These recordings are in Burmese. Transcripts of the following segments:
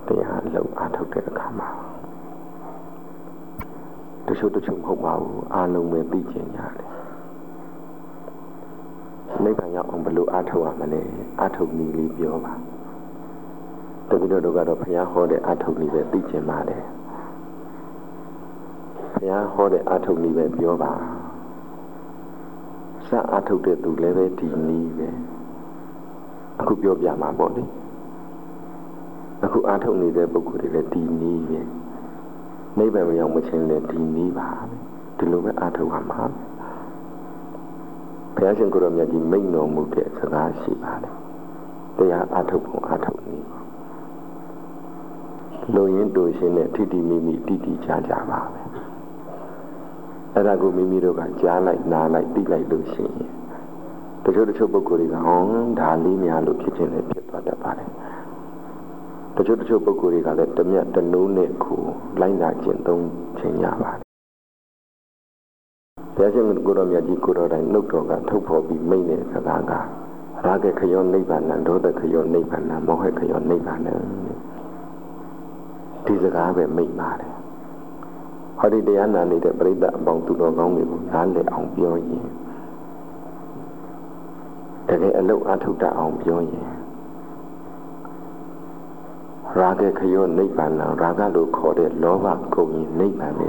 တရားလုံးအားထုတ်တဲ့အခါမှာတချို့မဟုတ်ပါဘူးအားလုံးပဲသိကျင်ကြတယ်နိဗ္ဗာန်ရောက်အောင်ဘယ်လိုအားထုတ်ရမလဲအားထုတ်နည်းလေးပြောပါတပည့်တော်တို့ကတော့ဘုရားဟောတဲ့အားထုတ်နည်းပဲသိကျင်ပါတယ်ဘုရားဟောတဲ့အားထုတ်နည်းပဲပြောပါစအားထုတ်တဲ့သူလည်းပဲဒီနည်းပဲအခုပြောပြမှာပေါ့လေအခုအားထုတ်နေတဲ့ပုဂ္ဂိုလ်တွေလည်းဒီနည်းပဲနိဗ္ဗာန်မရောက်မချင်းလည်းဒီနည်းပါဒီလိုပဲအားထုတ်ရမှာဘုရားရှင်ကိုယ်တော်မြတ်ကြီးမိန့်တော်မူတဲ့စကားရှိပါတယ်တရားအားထုတ်ဖို့အားထုတ်နည်းလူရင်းတူရှင်နဲ့ထိတိမိမိတိတိကျကျပါပဲအဲ့ဒါကိုမိမိတို့ကကြားလိုက်နားလိုက်သိလိုက်လို့ရှိရင်တချို့ပုဂ္ဂိုလ်တွေကဟောဒါလေးများလို့ဖြစ်ခြင်းလည်းဖြစ်သွားတတ်ပါတယ်တချို့ပုဂ္ဂိုလ်တွေကလည်းတမျက်တနိုးနဲ့ကိုလိုက်နာကျင့်သုံးခြင်းရပါတယ်ဘုရားရှင်ကိုယ်တော်မြတ်ကြီးကိုယ်တော်တိုင်နှုတ်တော်ကထုတ်ဖော်ပြီးမိန့်တဲ့စကားကရာဂခယောနိဗ္ဗာန်ဒေါသခယောနိဗ္ဗာန်မောဟခယောနိဗ္ဗာန်ဒီစကားပဲမိန့်ပါတယ်ဟောဒီတရားနာနေတဲ့ပရိသတ်အပေါင်းသူတော်ကောင်းတွေကိုနားလည်အောင်ပြောရင်တကယ်အလုံးအထုတ်တတ်အောင်ပြောရင်ရာဂခယောနိဗ္ဗာန်ရာဂလို့ခေါ်တဲ့လောဘကုန်ရင်နိဗ္ဗာန်လေ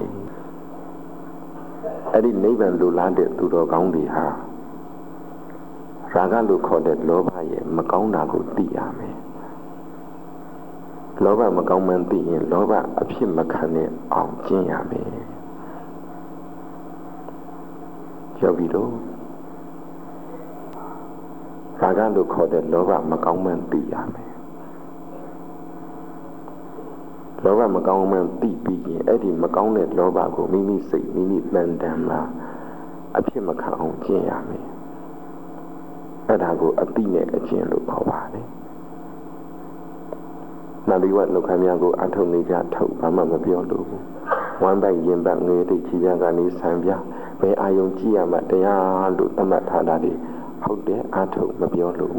အဲ့ဒီနိဗ္ဗာန်လိုလားတဲ့သူတော်ကောင်းတွေဟာရာဂလို့ခေါ်တဲ့လောဘရဲ့မကောင်းတာကိုသိရမယ်လောဘမကောင်းမှန်းသိရင်လောဘအဖြစ်မခံနဲ့အောင်ကျင့်ရမယ်ယောဂီတို့ရာဂလို့ခေါ်တဲ့လောဘမကောင်းမှန်းသိရမယ်လောဘမကောင်းမှန်းသိပြီးရင်အဲ့ဒီမကောင်းတဲ့လောဘကိုမိမိစိတ်မိမိတန်တန်မှာအဖြစ်မခံအောင်ကျင့်ရမယ်အဲ့ဒါကိုအတိနဲ့အကျင့်လို့ခေါ်ပါတယ်နာဒီဝတ်နှုတ်ခမ်းများကိုအထုတ်နေကြထုတ်ဘာမှမပြောလို့ဝမ်းပိုက်ရင်ပတ်ငယ်တိတ်ချီပြကနေဆံပြဘယ်အာယုံကြည့်ရမှတရားလို့သတ်မှတ်ထားတာဒီဟုတ်တယ်အထုတ်မပြောလို့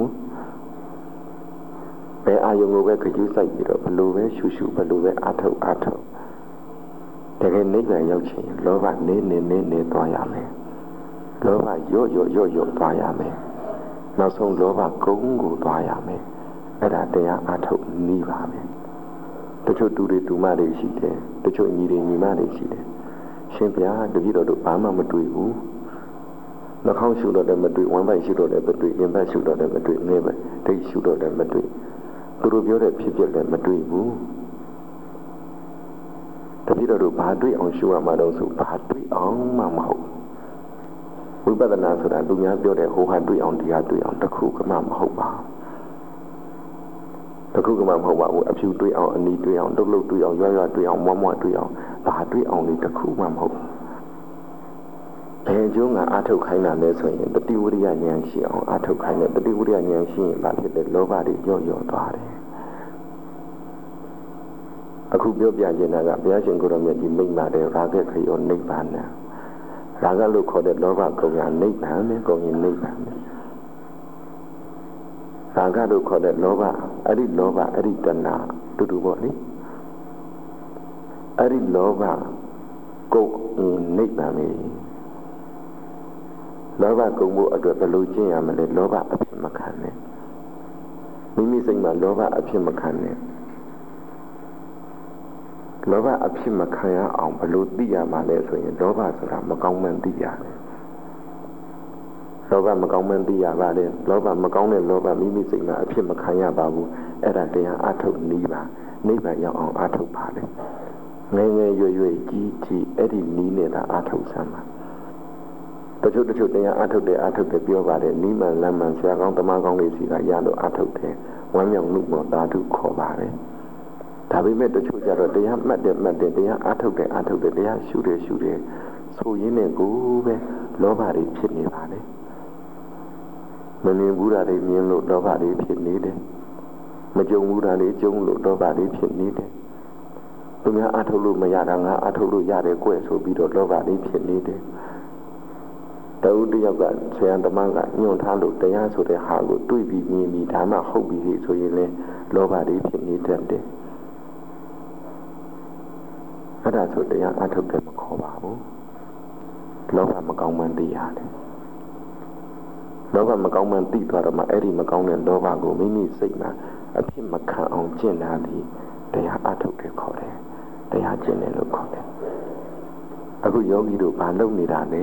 ဘယ်အာယုံကိုပဲခကျူးဆိုင်ပြီးတော့ဘလို့ပဲရှုရှုဘလို့ပဲအထုတ်တကယ်နိဗ္ဗာန်ရောက်ချင်လောဘနေသွားရမယ်လောဘရော့သွားရမယ်နောက်ဆုံးလောဘကုန်းကိုသွားရမယ်အဲ့ဒါတရားအထုတ်နည်းပါပဲတချို့တူတွေတူမတွေရှိတယ်တချို့ညီတွေညီမတွေရှိတယ်ရှင်ဗျာတပည့်တော်တို့ဘာမှမတွေ့ဘူးနှာခေါင်းရှုတော့လည်းမတွေ့ဝမ်းပိုက်ရှုတော့လည်းမတွေ့ရင်ဘတ်ရှုတော့လည်းမတွေ့ငယ်ပဲဒိတ်ရှုတော့လည်းမတွေ့သူတို့ပြောတဲ့ဖြစ်ဖြစ်လည်းမတွေ့ဘူးတပည့်တော်တို့ဘာတွေ့အောင်ရှုရမှာတော့ဆိုဘာတွေ့အောင်မှမဟုတ်ဝိပဿနာဆိုတာသူများပြောတဲ့ဟိုဟာတွေ့အောင်တရားတွေ့အောင်တစ်ခုကမှမဟုတ်ပါတစ်ခုကမှမဟုတ်ပါဘူးအဖြူတွေ့အောင်အနီတွေ့အောင်တုတ်တွေ့အောင်ရွတွေ့အောင်မွားတွေ့အောင်ဘာတွေ့အောင်လေတစ်ခုမှမဟုတ်ဘယ်ကျိုးငါအထုတ်ခိုင်းတာလဲဆိုရင်တတိဝရိယဉာဏ်ရှိအောင်အထုတ်ခိုင်းတယ်တတိဝရိယဉာဏ်ရှိရင်ဘာဖြစ်လဲလောဘတွေရော့သွားတယ်အခုပြောပြခြင်းကဘုရားရှင်ကိုယ်တော်မြတ်ကြီးမိန့်ပါတယ်ရာဂခယောနိဗ္ဗာန်ရာဂလို့ခေါ်တဲ့လောဘကုန်ရနိဗ္ဗာန်နဲ့ကုန်ရင်နိဗ္ဗာန်ရာဂလို့ခေါ်တဲ့လောဘအဲ့ဒီလောဘအဲ့ဒီတဏှာတူပေါ့လေအဲ့ဒီလောဘကုန်ရင်နိဗ္ဗာန်ပဲလောဘကုန်ဖို့အတွက်ဘယ်လိုကျင့်ရမလဲလောဘအဖြစ်မခံနဲ့မိမိစိတ်မှာလောဘအဖြစ်မခံနဲ့လောဘအဖြစ်မခံရအောင်ဘယ်လိုသိရမှာလဲဆိုရင်လောဘဆိုတာမကောင်းမှန်းသိရတယ်လောဘမကောင်းမှန်းသိရပါလေလောဘမကောင်းတဲ့လောဘမိမိစိတ်မှာအဖြစ်မခံရပါဘူးအဲ့ဒါတရားအထုတ်နည်းပါနိဗ္ဗာန်ရောက်အောင်အထုတ်ပါလေငယ်ရွယ်ကြီးအဲ့ဒီနည်းနဲ့သာအထုတ်စမ်းပါတချို့တရားအထုတ်တယ်ပြောပါတယ်နိမန်လမ်းမှန်ဆရာကောင်းတမကောင်းလေးစီကရလို့အထုတ်တယ်ဝမ်းမြောက်မှုမောတာတုခေါ်ပါတယ်ဒါပေမဲ့တချို့ကြတော့တရားမှတ်တယ်တရားအထုတ်တယ်တရားရှုတယ်ဆိုရင်းနဲ့ကိုပဲလောဘတွေဖြစ်နေပါလေမမြင်ဘူးတာတွေမြင်လို့လောဘတွေဖြစ်နေတယ်မကြုံဘူးတာတွေကြုံလို့လောဘတွေဖြစ်နေတယ်သူများအထုတ်လို့မရတာငါအထုတ်လို့ရတယ်ကွဆိုပြီးတော့လောဘတွေဖြစ်နေတယ်တဦးတယောက်ကဆရာသမားကညွှန်ထားလို့တရားဆိုတဲ့ဟာကိုတွေးပြီးမြင်ပြီးဒါမှဟုတ်ပြီဆိုရင်လည်းလောဘတွေဖြစ်နေတတ်တယ်အဲ့ဒါဆိုတရားအထုတ်တယ်မခေါ်ပါဘူးလောဘမကောင်းမှန်းသိရတယ်လောဘမကောင်းမှန်းသိသွားတော့မှအဲ့ဒီမကောင်းတဲ့လောဘကိုမိမိစိတ်မှာအဖြစ်မခံအောင်ကျင့်တာဒီတရားအထုတ်တယ်ခေါ်တယ်တရားကျင့်တယ်လို့ခေါ်တယ်အခုယောဂီတို့ဘာလုပ်နေတာလဲ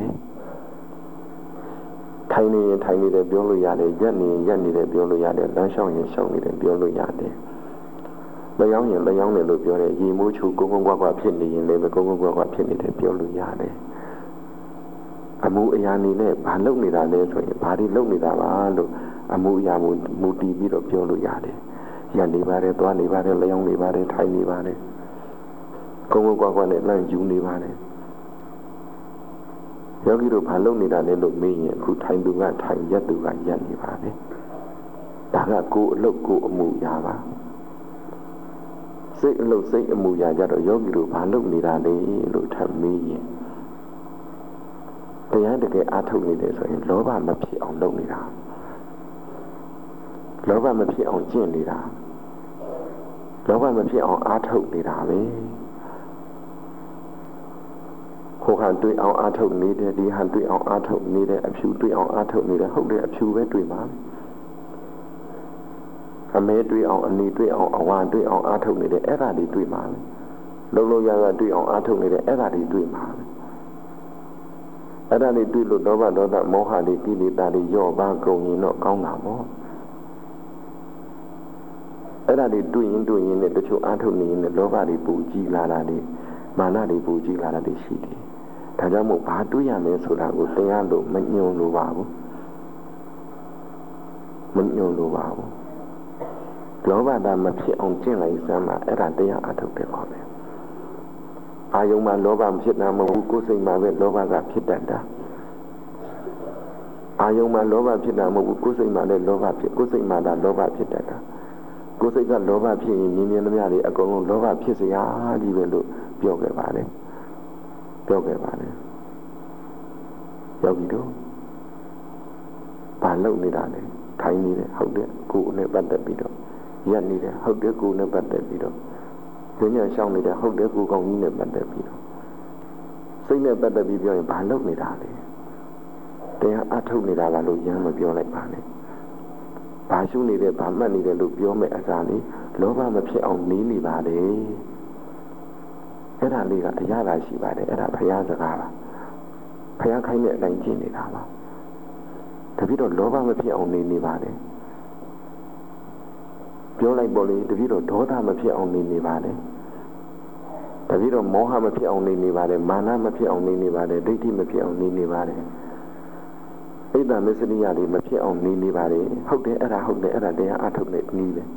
ထိုင်နေရင်ထိုင်နေတယ်ပြောလို့ရတယ်ရက်နေရင်ရက်နေတယ်ပြောလို့ရတယ်လမ်းလျှောက်ရင်လျှောက်နေတယ်ပြောလို့ရတယ်လျောင်းရင်လျောင်းတယ်လို့ပြောတယ်ရေမိုးချူကုန်းကုန်းကွာကွာဖြစ်နေရင်လည်းကုန်းကုန်းကွာကွာဖြစ်နေတယ်ပြောလို့ရတယ်အမှုအရာနေနဲ့ဘာလုပ်နေတာလဲဆိုရင်ဘာတွေလုပ်နေတာပါလို့အမှုအရာမူတည်ပြီးတော့ပြောလို့ရတယ်ရက်နေပါတယ်သွားနေပါတယ်လျောင်းနေပါတယ်ထိုင်နေပါတယ်ကုန်းကုန်းကွာကွာနဲ့လမ်းယူနေပါတယ်ယောဂီတို့ဘာလုပ်နေတာလဲလို့မေးရင်အခုထိုင်သူကထိုင်ရက်သူကရက်နေပါပဲဒါကကိုယ်အလုပ်ကိုယ်အမှုရာပါစိတ်အလုပ်စိတ်အမှုရာကြတော့ယောဂီတို့ဘာလုပ်နေတာလဲလို့ထပ်မေးရင်တရားတကယ်အားထုတ်နေတယ်ဆိုရင်လောဘမဖြစ်အောင်လုပ်နေတာလောဘမဖြစ်အောင်ကျင့်နေတာလောဘမဖြစ်အောင်အားထုတ်နေတာပဲဟိုဟန်တွေ့အောင်အားထုတ်နေတယ်ဒီဟန်တွေ့အောင်အားထုတ်နေတယ်အဖြူတွေ့အောင်အားထုတ်နေတယ်ဟုတ်တယ်အဖြူပဲတွေ့ပါအမဲတွေ့အောင်အနီတွေ့အောင်အဝါတွေ့အောင်အားထုတ်နေတယ်အဲ့ဒါတွေတွေ့ပါလုံးလုံးရရတွေ့အောင်အားထုတ်နေတယ်အဲ့ဒါတွေတွေ့ပါအဲ့ဒါတွေတွေ့လို့လောဘဒေါသမောဟတွေကိလေသာတွေရော့ပါကုန်ရင်တော့ကောင်းတာပေါ့အဲ့ဒါတွေတွေ့ရင်နဲ့တချို့အားထုတ်နေရင်လောဘတွေပူကြီးလာတာတွေမာနတွေပူကြီးလာတာတွေရှိတယ်ဒါကြောင့်မို့ဘာတွေးရမလဲဆိုတာကိုတရားလို့မညွန်လို့ပါဘူးမညွန်လို့ပါဘူးလောဘတာမဖြစ်အောင်ကျင့်လိုက်စမ်းမှာအဲ့ဒါတရားအထုတ်တယ်ခေါ်တယ်အာယုံမှာလောဘမဖြစ်တာမဟုတ်ဘူးကိုယ်စိတ်မှာပဲလောဘကဖြစ်တတ်တာအာယုံမှာလောဘဖြစ်တာမဟုတ်ဘူးကိုယ်စိတ်မှာလည်းလောဘဖြစ်ကိုယ်စိတ်မှာဒါလောဘဖြစ်တတ်တာကိုယ်စိတ်ကလောဘဖြစ်ရင်မြင်သမျှတွေအကုန်လုံးလောဘဖြစ်စရာကြီးပဲလို့ပြောခဲ့ပါတယ်ယောဂီတို့ဘာလုပ်နေတာလဲထိုင်နေတယ်ဟုတ်တယ်ကိုယ်နဲ့ပတ်သက်ပြီးတော့ရက်နေတယ်ဟုတ်တယ်ကိုယ်နဲ့ပတ်သက်ပြီးတော့ဉာဏ်ရှောင်းနေတယ်ဟုတ်တယ်ကိုယ်ကောင်းကြီးနဲ့ပတ်သက်ပြီးတော့စိတ်နဲ့ပတ်သက်ပြီးပြောရင်ဘာလုပ်နေတာလဲတရားအထုတ်နေတာလားလို့ရမ်းမပြောလိုက်ပါနဲ့ဘာရှုနေတယ်ဘာမှတ်နေတယ်လို့ပြောမယ်အစားလေးလောဘမဖြစ်အောင်နေပါလေအဲ့ဒါလေးကအရာသာရှိပါတယ်အဲ့ဒါဘုရားစကားပါဘုရားခိုင်းတဲ့အတိုင်းကျင့်နေတာပါတပည့်တော်လောဘမဖြစ်အောင်နေပါလေပြောလိုက်ပေါ်လေတပည့်တော်ဒေါသမဖြစ်အောင်နေပါလေတပည့်တော်မောဟမဖြစ်အောင်နေပါလေမာနမဖြစ်အောင်နေပါလေဒိဋ္ဌိမဖြစ်အောင်နေပါလေဣဒ္ဓမစ္စရိယတွေမဖြစ်အောင်နေပါလေဟုတ်တယ်အဲ့ဒါတရားအထုတ်တဲ့နည်းပဲ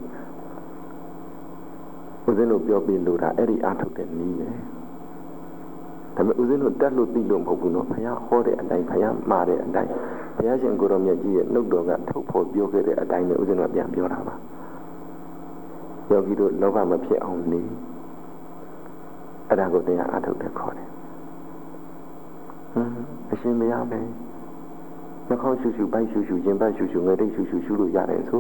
ဦးဇင်းတို့ပြောပြီးလို့ဒါအဲ့ဒီအားထုတ်တဲ့နည်းပဲဒါပေမဲ့ဦးဇင်းတို့တက်လို့သိလို့မဟုတ်ဘူးနော်ဘုရားဟောတဲ့အတိုင်းဘုရားမှားတဲ့အတိုင်းဘုရားရှင်ကိုရောမြတ်ကြီးရဲ့နှုတ်တော်ကထုတ်ဖို့ပြောခဲ့တဲ့အတိုင်းနဲ့ဦးဇင်းတို့ပြန်ပြောတာပါယောဂီတို့လောဘမဖြစ်အောင်နေအဲ့ဒါကိုတရားအားထုတ်တဲ့ခေါ်တယ်အရှင်မရမယ်နှာခေါင်းရှူရှူပိုက်ရှူရှူရင်ပတ်ရှူရှူငယ်တိတ်ရှူရှူရှူလို့ရတယ်ဆို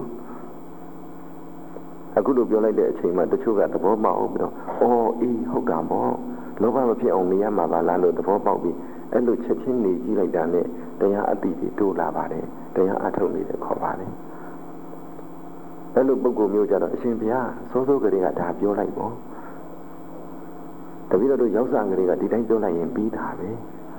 အခုလိုပြောလိုက်တဲ့အချိန်မှာတချို့ကသဘောပေါက်ပြီးတော့အေးဟုတ်တာပေါ့လောဘမဖြစ်အောင်နေရမှာပါလားလို့သဘောပေါက်ပြီးအဲ့လိုချက်ချင်းနေကြည့်လိုက်တာနဲ့တရားအတိတွေတိုးလာပါတယ်တရားအထုတ်နေတယ်ခေါ်ပါတယ်အဲ့လိုပုဂ္ဂိုလ်မျိုးကြတော့အရှင်ဘုရားစိုးကလေးကဒါပြောလိုက်ပေါ့တပည့်တော်တို့ရောက်စားကလေးကဒီတိုင်းပြောလိုက်ရင်ပြီးတာပဲ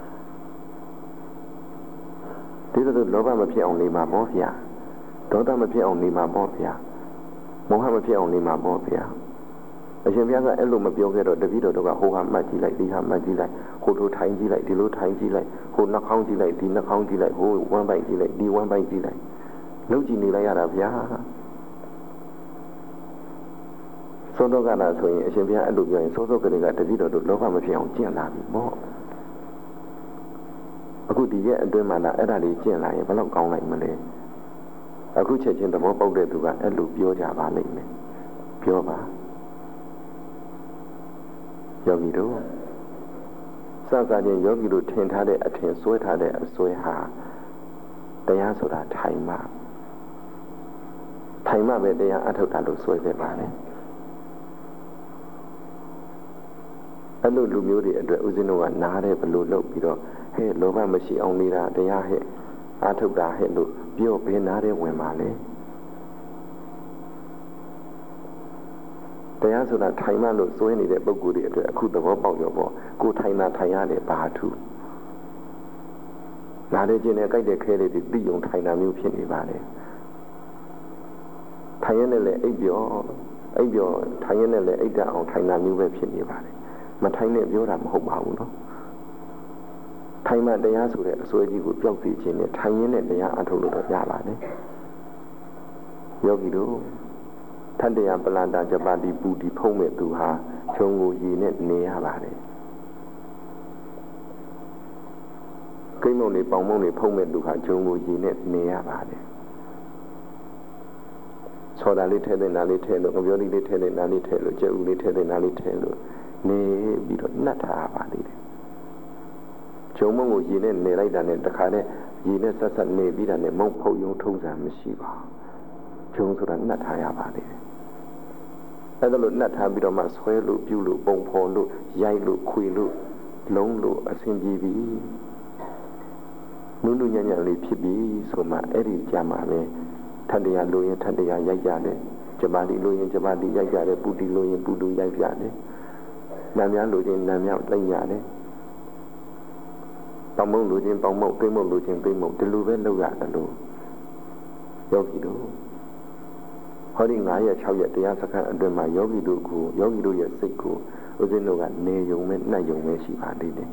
ဒီလိုလောဘမဖြစ်အောင်နေမှာပေါ့ဗျာဒေါသမဖြစ်အောင်နေမှာပေါ့ဗျာမောဟမဖြစ်အောင်နေမှာပေါ့ဗျာအရှင်ဘုရားကအဲ့လိုမပြောခဲ့တော့တပည့်တော်တို့ကဟိုဟာမှတ်ကြည့်လိုက်ဒီဟာမှတ်ကြည့်လိုက်ဟိုလိုထိုင်ကြည့်လိုက်ဒီလိုထိုင်ကြည့်လိုက်ဟိုနှာခေါင်းကြည့်လိုက်ဒီနှာခေါင်းကြည့်လိုက်ဟိုဝမ်းပိုက်ကြည့်လိုက်ဒီဝမ်းပိုက်ကြည့်လိုက်လုပ်ကြည့်နေလိုက်ရတာဗျာသောတော့ကလာဆိုရင်အရှင်ဘုရားအဲ့လိုပြောရင်သောကလေးကတပည့်တော်တို့လောဘမဖြစ်အောင်ကျင့်လာပြီပေါ့အခုဒီရဲ့အတွင်းမှာလာအဲ့ဒါလေးကျင့်လာရင်ဘယ်လောက်ကောင်းလိုက်မလဲအခုချက်ချင်းသဘောပေါက်တဲ့သူကအဲ့လိုပြောကြပါလိမ့်မယ်ပြောပါယောဂီတို့စစချင်းယောဂီတို့ထင်ထားတဲ့အထင်ဆွဲထားတဲ့အဆွဲဟာတရားဆိုတာထိုင်မှပဲတရားအထုတ်တာလို့ဆွဲခဲ့ပါလေအဲ့လိုလူမျိုးတွေအတွက်ဦးဇင်းတို့ကနားတဲ့ဘလို့လုပ်ပြီးတော့ဟဲ့လောဘမရှိအောင်နေတာတရားဟဲ့အာထုတ်တာဟဲ့လို့ပြောဘယ်နားတဲ့ဝင်ပါလဲတရားဆိုတာထိုင်မှလို့စွဲနေတဲ့ပုဂ္ဂိုလ်တွေအတွက်အခုသဘောပေါက်ရောပေါ့ကိုထိုင်တာထိုင်ရတယ်ဘာထူးနားလေခြင်းနဲ့ကြိုက်တဲ့ခဲလေးတွေပြီးုံထိုင်တာမျိုးဖြစ်နေပါလေထိုင်ရတဲ့လေအိပ်ပြောထိုင်ရတဲ့လေအိပ်တအောင်ထိုင်တာမျိုးပဲဖြစ်နေပါလေမထိုင်နဲ့ပြောတာမဟုတ်ပါဘူးနော်ထိုင်မှတရားဆိုတဲ့အစွဲကြီးကိုပျောက်စေခြင်းနဲ့ထိုင်ရင်းနဲ့တရားအထုတ်လို့တော့ရပါတယ်ယောဂီတို့ထတ္တယပလန္တာဇပတိပူတိဖုံးမဲ့သူဟာခြုံကိုရည်နဲ့နေရပါတယ်ကိမုံတွေပေါင်မုံတွေဖုံးမဲ့သူဟာခြုံကိုရည်နဲ့နေရပါတယ်ဆောတာလေးထဲတဲ့နာလေးထဲလို့ငပြောလေးထဲတဲ့နာလေးထဲလို့ကြက်ဥလေးထဲတဲ့နာလေးထဲလို့နေပြီးတော့နှက်ထားပါလိမ့်တယ်ခြုံမုံကိုရည်နဲ့နေလိုက်တာနဲ့တခါနဲ့ရည်နဲ့ဆက်ဆက်နေပြီးတာနဲ့မုံဖုတ်ယုံထုံးစံမရှိပါခြုံဆိုတာနှက်ထားရပါလိမ့်တယ်အဲ့ဒါလို့နှက်ထားပြီးတော့မှဆွဲလို့ပြုလို့ပုံဖော်လို့ရိုက်လို့ခွေလို့လုံးလို့အဆင်ပြေပြီနုနုညံ့ညံ့လေးဖြစ်ပြီဆိုမှအဲ့ဒီကြမှာပဲထတ္တရာလိုရင်ထတ္တရာရိုက်ကြတယ်ဇပါတိလိုရင်ဇပါတိရိုက်ကြတယ်ပုတိလိုရင်ပုတုရိုက်ကြတယ်နာမည်လိုခြင်းနာမည်သိမ့်ရတယ်ပေါမုံလိုခြင်းပေါမုံသိမ့်မုံလိုခြင်းသိမ့်မုံဒီလိုပဲလုပ်ရတယ်လို့ယောဂီတို့ဟောဒီ9ရက်6ရက်တရားစခန်းအတွင်းမှာယောဂီတို့ရဲ့စိတ်ကိုဦးဇင်းတို့ကနေယုံမဲ့နှက်ယုံမဲ့ရှိပါသေးတယ်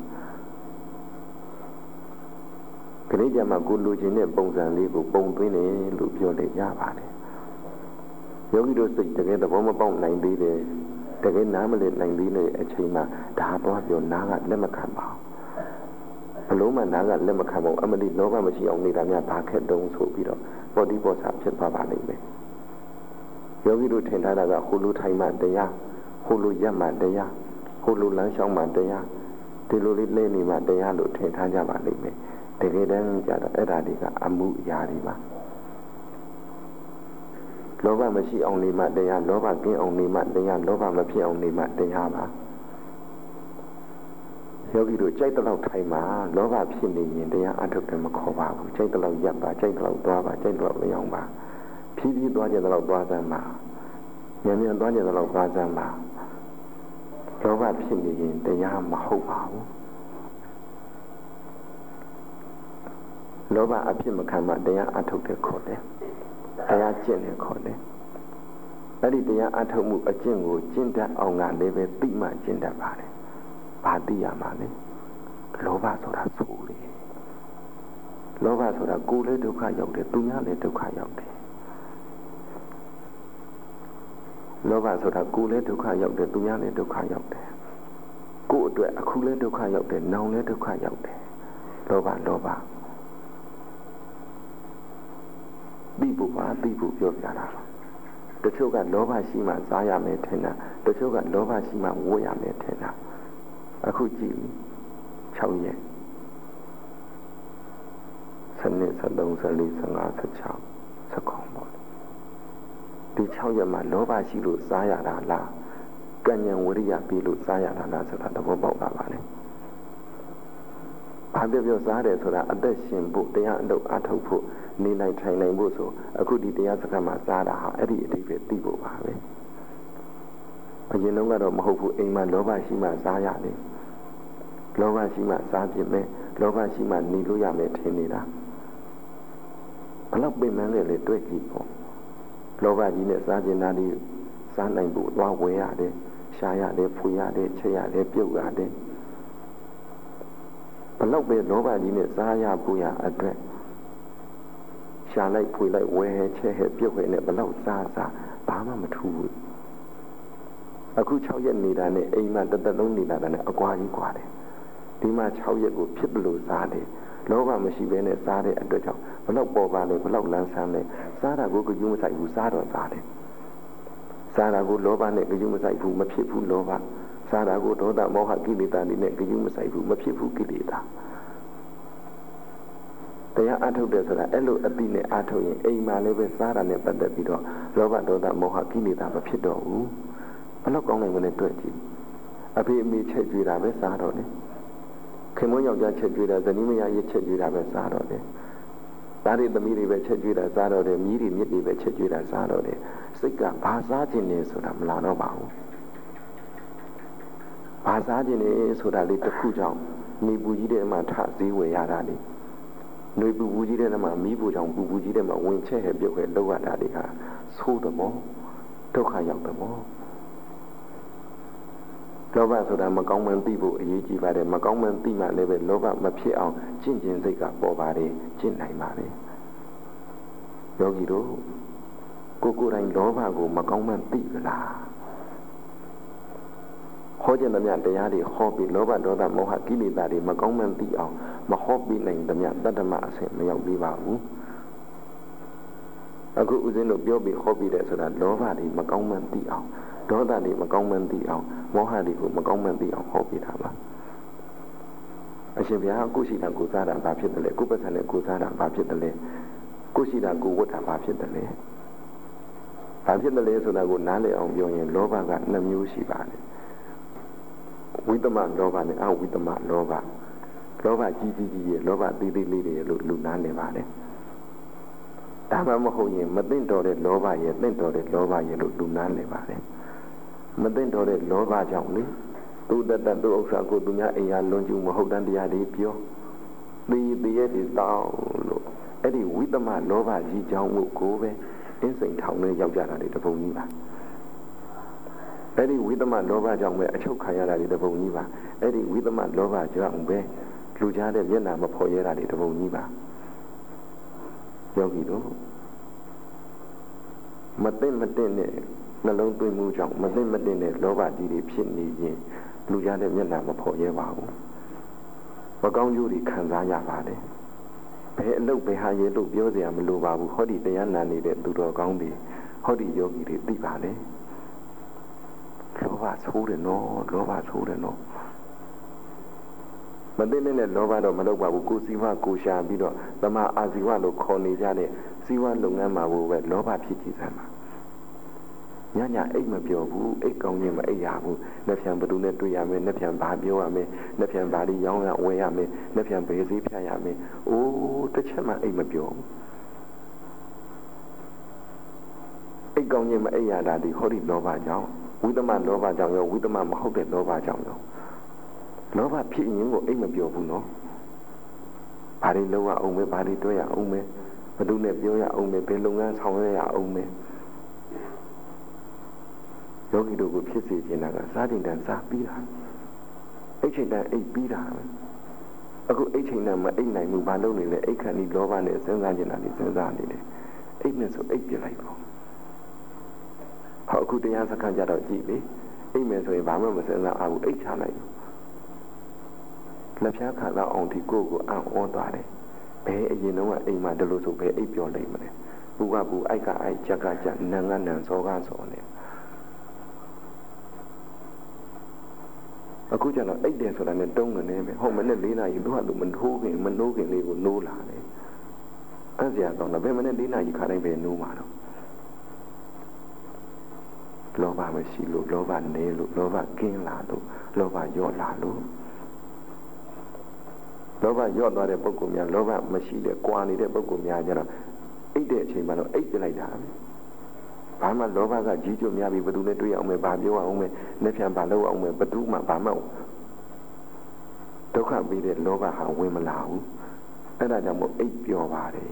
ခဏကြာမှကိုလူချင်းတဲ့ပုံစံလေးကိုပုံသွင်းတယ်လို့ပြောလေရပါတယ်ယောဂီတို့စိတ်တကယ်သဘောမပေါက်နိုင်သေးတယ်တကယ်နားမလည်နိုင်သေးတဲ့အချိန်မှာဒါတော့ပြောနားကလက်မခံပါဘလုံးမှနားကလက်မခံပါဘူးအမလီလောဘမရှိအောင်နေတာများဘာခက်တုံးဆိုပြီးတော့ပေါ်ဒီပေါ်စာဖြစ်သွားပါလိမ့်မယ်ယောဂီတို့ထင်ထားတာကဟိုလိုထိုင်မှတရားဟိုလိုရက်မှတရားဟိုလိုလမ်းလျှောက်မှတရားဒီလိုလေးလဲနေမှတရားလို့ထင်ထားကြပါလိမ့်မယ်တကယ်တမ်းကျတော့အဲ့ဒါတွေကအမှုအရာတွေပါလောဘမရှိအောင်နေမှတရားလောဘကင်းအောင်နေမှတရားလောဘမဖြစ်အောင်နေမှတရားပါယောဂီတို့ကြိုက်တဲ့လောက်ထိုင်မှလောဘဖြစ်နေရင်တရားအထုတ်တယ်မခေါ်ပါဘူးကြိုက်တဲ့လောက်ရပ်ပါကြိုက်တဲ့လောက်သွားပါကြိုက်တဲ့လောက်လျောင်းပါဖြည်းဖြည်းသွားကြတဲ့လောက်သွားစမ်းပါမြန်မြန်သွားကြတဲ့လောက်သွားစမ်းပါလောဘဖြစ်နေရင်တရားမဟုတ်ပါဘူးလောဘအဖြစ်မခံမှတရားအထုတ်တယ်ခေါ်တယ်တရားကျင့်တယ်ခေါ်တယ်အဲ့ဒီတရားအထုတ်မှုအကျင့်ကိုကျင့်တတ်အောင်ကလည်းပဲသိမှကျင့်တတ်ပါတယ်ဘာသိရမှာလဲလောဘဆိုတာဆိုလေလောဘဆိုတာကိုယ်လည်းဒုက္ခရောက်တယ်သူများလည်းဒုက္ခရောက်တယ်လောဘဆိုတာကိုယ်လည်းဒုက္ခရောက်တယ်သူများလည်းဒုက္ခရောက်တယ်ကိုယ်အတွက်အခုလည်းဒုက္ခရောက်တယ်နောင်လည်းဒုက္ခရောက်တယ်လောဘပြီးဖို့ပြောပြတာတချို့ကလောဘရှိမှစားရမယ်ထင်တာတချို့ကလောဘရှိမှဝတ်ရမယ်ထင်တာအခုကြည့်6ရက်7 13 14 15 16 19ပေါ့ဒီ6ရက်မှာလောဘရှိလို့စားရတာလားကံဉဏ်ဝရိယပြီးလို့စားရတာလားဆိုတာသဘောပေါက်ပါပါလေဘာပြောစားတယ်ဆိုတာအသက်ရှင်ဖို့တရားအလုပ်အထုတ်ဖို့နေနိုင်ထိုင်နိုင်ဖို့ဆိုအခုဒီတရားစကားမှာစားတာဟာအဲ့ဒီအတိတ်ပဲသိဖို့ပါပဲအရင်တော့ကတော့မဟုတ်ဘူးအိမ်မှာလောဘရှိမှစားရတယ်လောဘရှိမှစားပြမယ်လောဘရှိမှနေလို့ရမယ်ထင်နေတာဘလောက်ပြင်မှန်းလဲလေတွေ့ကြည့်ပေါ့လောဘကြီးနဲ့စားကျင်တာဒီစားနိုင်ဖို့သွားဝယ်ရတယ်ရှားရတယ်ဖွေရတယ်ချက်ရတယ်ပြုတ်ရတယ်ဘလောက်ပဲလောဘကြီးနဲ့စားရဖို့ရအတွက်ရှားလိုက်ဖွေလိုက်ဝယ်ချက်ဟဲ့ပြုတ်ဟဲ့နဲ့ဘလောက်စားဘာမှမထူးဘူးအခု6ရက်နေတာနဲ့အိမ်မှာတသက်လုံးနေတာနဲ့အကွာကြီးကွာတယ်ဒီမှာ6ရက်ကိုဖြစ်လို့စားတယ်လောဘမရှိဘဲနဲ့စားတဲ့အတွက်ကြောင့်ဘလောက်ပေါ်ပါလဲဘလောက်လန်းဆန်းလဲစားတာကိုကြွမဆိုင်ဘူးစားတော့စားတယ်စားတာကိုလောဘနဲ့ကြွမဆိုင်ဘူးမဖြစ်ဘူးလောဘစားတာကိုဒေါသမောဟကိလေသာတွေနဲ့ကြွမဆိုင်ဘူးမဖြစ်ဘူးကိလေသာတရားအထုတ်တယ်ဆိုတာအဲ့လိုအပြီးနဲ့အထုတ်ရင်အိမ်မှာလည်းပဲစားတာနဲ့ပတ်သက်ပြီးတော့လောဘဒေါသမောဟကိလေသာမဖြစ်တော့ဘူးဘလောက်ကောင်းနိုင်မလဲတွေ့ကြည့်အဖေအမေချက်ကြွေတာပဲစားတော့တယ်ခင်မွန်းယောက်ျားချက်ကြွေတာဇနီးမယားရဲ့ချက်ကြွေတာပဲစားတော့တယ်သားတွေသမီးတွေပဲချက်ကြွေတာစားတော့တယ်မြည်တွေမြစ်တွေပဲချက်ကြွေတာစားတော့တယ်စိတ်ကဘာစားခြင်းလဲဆိုတာမလာတော့ပါဘူးဘာစားခြင်းလဲဆိုတာလေးတစ်ခုကြောင့်နေပူကြီးတဲ့မှာထဈေးဝယ်ရတာလေနှွေပူပူကြီးတဲ့မှာမီးပူကြောင့်ပူပူကြီးတဲ့မှာဝင်ချက်ဟဲ့ပြုတ်ဟဲ့လောက်ရတာတွေဟာဆိုးတယ်မို့ဒုက္ခရောက်တယ်မို့လောဘဆိုတာမကောင်းမှန်းသိဖို့အရေးကြီးပါတယ်မကောင်းမှန်းသိမှလည်းပဲလောဘမဖြစ်အောင်ကျင့်ခြင်းစိတ်ကပေါ်ပါတယ်ကျင့်နိုင်ပါတယ်ယောဂီတို့ကိုယ်တိုင်လောဘကိုမကောင်းမှန်းသိကြလားဟောခြင်းသမျှတရားတွေဟောပြီးလောဘဒေါသမောဟကိလေသာတွေမကောင်းမှန်းသိအောင်မဟောပြီးနိုင်သမျှတတ္တမအဆင့်မရောက်သေးပါဘူးအခုဦးဇင်းတို့ပြောပြီးဟောပြီးတဲ့ဆိုတာလောဘတွေမကောင်းမှန်းသိအောင်ဒေါသတွေမကောင်းမှန်းသိအောင်မောဟတွေကိုမကောင်းမှန်းသိအောင်ဟောပြတာပါအရှင်ဘုရားကိုရှိတာကိုစားတာဘာဖြစ်တယ်လဲကိုပ္ပစံနဲ့ကိုစားတာဘာဖြစ်တယ်လဲကိုရှိတာကိုဝတ်တာဘာဖြစ်တယ်လဲဘာဖြစ်တယ်လဲဆိုတာကိုနားလည်အောင်ပြောရင်လောဘက2မျိုးရှိပါတယ်ဝိတ္တမလောဘနဲ့အဝိတ္တမလောဘလောဘကြီးရဲ့လောဘသေးသေးလေးတွေလို့လူနားလည်ပါတယ်ဒါမှမဟုတ်ရင်မသိတော်တဲ့လောဘရဲ့သိတော်တဲ့လောဘရဲ့လို့လူနားလည်ပါတယ်မသိတော်တဲ့လောဘကြောင့်လေသူတတသူဥစ္စာကိုသူများအိမ်ဟာလွန်ကျူးမဟုတ်တန်တရားတွေပြောသေရဲ့ဒီတောင်းလို့အဲ့ဒီဝိတ္တမလောဘကြီးကြောင့်မို့ကိုပဲအင်းစိန်ထောင်နဲ့ရောက်ကြတာတွေတပုံကြီးပါအဲ့ဒီဝိတ္တမလောဘကြောင့်ပဲအချုပ်ခံရတာတွေတပုံကြီးပါအဲ့ဒီဝိတ္တမလောဘကြောင့်ပဲလူကြားတဲ့မျက်နှာမဖော်ရတာတွေတပုံကြီးပါယောဂီတို့မသိမသိနဲ့နှလုံးသွင်းမှုကြောင့်မသိမသိနဲ့လောဘကြီးတွေဖြစ်နေရင်လူကြားတဲ့မျက်နှာမဖော်ရပါဘူးမကောင်းကျိုးတွေခံစားရပါတယ်ဘယ်အလုပ်ဘယ်ဟာရဲ့လို့ပြောစရာမလိုပါဘူးဟောဒီတရားနာနေတဲ့သူတော်ကောင်းတွေဟောဒီယောဂီတွေသိပါလေလောဘဆိုးတယ်နော်လောဘဆိုးတယ်နော်မသိနဲ့လောဘတော့မလုပ်ပါဘူးကိုယ်စီဝကိုရှာပြီးတော့သမာအာဇီဝလို့ခေါ်နေကြတဲ့စီဝလုပ်ငန်းမှာဘူးပဲလောဘဖြစ်ကြည်စမ်းပါညအိတ်မပြောဘူးအိတ်ကောင်းခြင်းမအိတ်ရဘူးလက်ဖြံဘသူနဲ့တွေ့ရမယ်လက်ဖြံဘာပြောရမယ်လက်ဖြံဘာလေးရောင်းရဝယ်ရမယ်လက်ဖြံဘယ်စည်းဖြတ်ရမယ်အိုးတစ်ချက်မှအိတ်မပြောဘူးအိတ်ကောင်းခြင်းမအိတ်ရတာဒီဟောဒီလောဘကြောင့်ဝိတ္တမလောဘကြောင့်ရောဝိတ္တမမဟုတ်တဲ့လောဘကြောင့်ရောလောဘဖြစ်ရင်ကိုအိတ်မပြောဘူးနော်ဘာတွေလုပ်ရအောင်မဲဘာတွေတွေ့ရအောင်မဲဘသူနဲ့ပြောရအောင်မဲဘယ်လုပ်ငန်းဆောင်ရွက်ရအောင်မဲယောဂီတို့ကိုဖြစ်စေချင်တာကစားတင်တန်စားပြီးတာအိတ်ချိန်တန်အိတ်ပြီးတာအခုအိတ်ချိန်တန်မအိတ်နိုင်ဘူးဘာလုပ်နေလဲအိတ်ခဏီလောဘနဲ့စဉ်းစားနေတာဒီစဉ်းစားနေတယ်အိတ်နဲ့ဆိုအိတ်ပြလိုက်ပါဟောအခုတရားစခန်းကြတော့ကြည့်လေအိတ်မယ်ဆိုရင်ဘာမှမစဉ်းစားအောင်အိတ်ချလိုက်လက်ဖြားခါတော့အောင်ဒီကိုယ်ကိုအံ့ဩသွားတယ်ဘယ်အရင်တော့အိမ်မှာဒီလိုဆိုဘယ်အိတ်ပြောလိုက်မလဲဘူးကဘူးအိုက်ကအိုက်ချက်ကချက်နန်ကနန်စောကစောနေအခုကျတော့အိတ်တယ်ဆိုတာနဲ့တုံးနေတယ်ပဲဟုတ်မနဲ့၄နာရီသူကသူမထိုးခင်မနိုးခင်လေးကိုနိုးလာတယ်အဲ့စရာတော့ဘယ်မနဲ့၄နာရီခါတိုင်းပဲနိုးမှာတော့လောဘမရှိလို့လောဘနည်းလို့လောဘကင်းလာလို့လောဘညော့လာလို့လောဘညော့သွားတဲ့ပုဂ္ဂိုလ်များလောဘမရှိတဲ့ကွာနေတဲ့ပုဂ္ဂိုလ်များကျတော့အိတ်တဲ့အချိန်မှာတော့အိတ်ပြလိုက်တာဘာမှလောဘကကြီးကျုံများပြီးဘယ်သူနဲ့တွေ့အောင်မဲဘာပြောအောင်မဲလက်ဖြံဘာလုပ်အောင်မဲဘယ်သူမှဘာမှဒုက္ခပြီးတဲ့လောဘဟာဝင်မလာဘူးအဲ့ဒါကြောင့်မို့အိတ်ပျော်ပါတယ်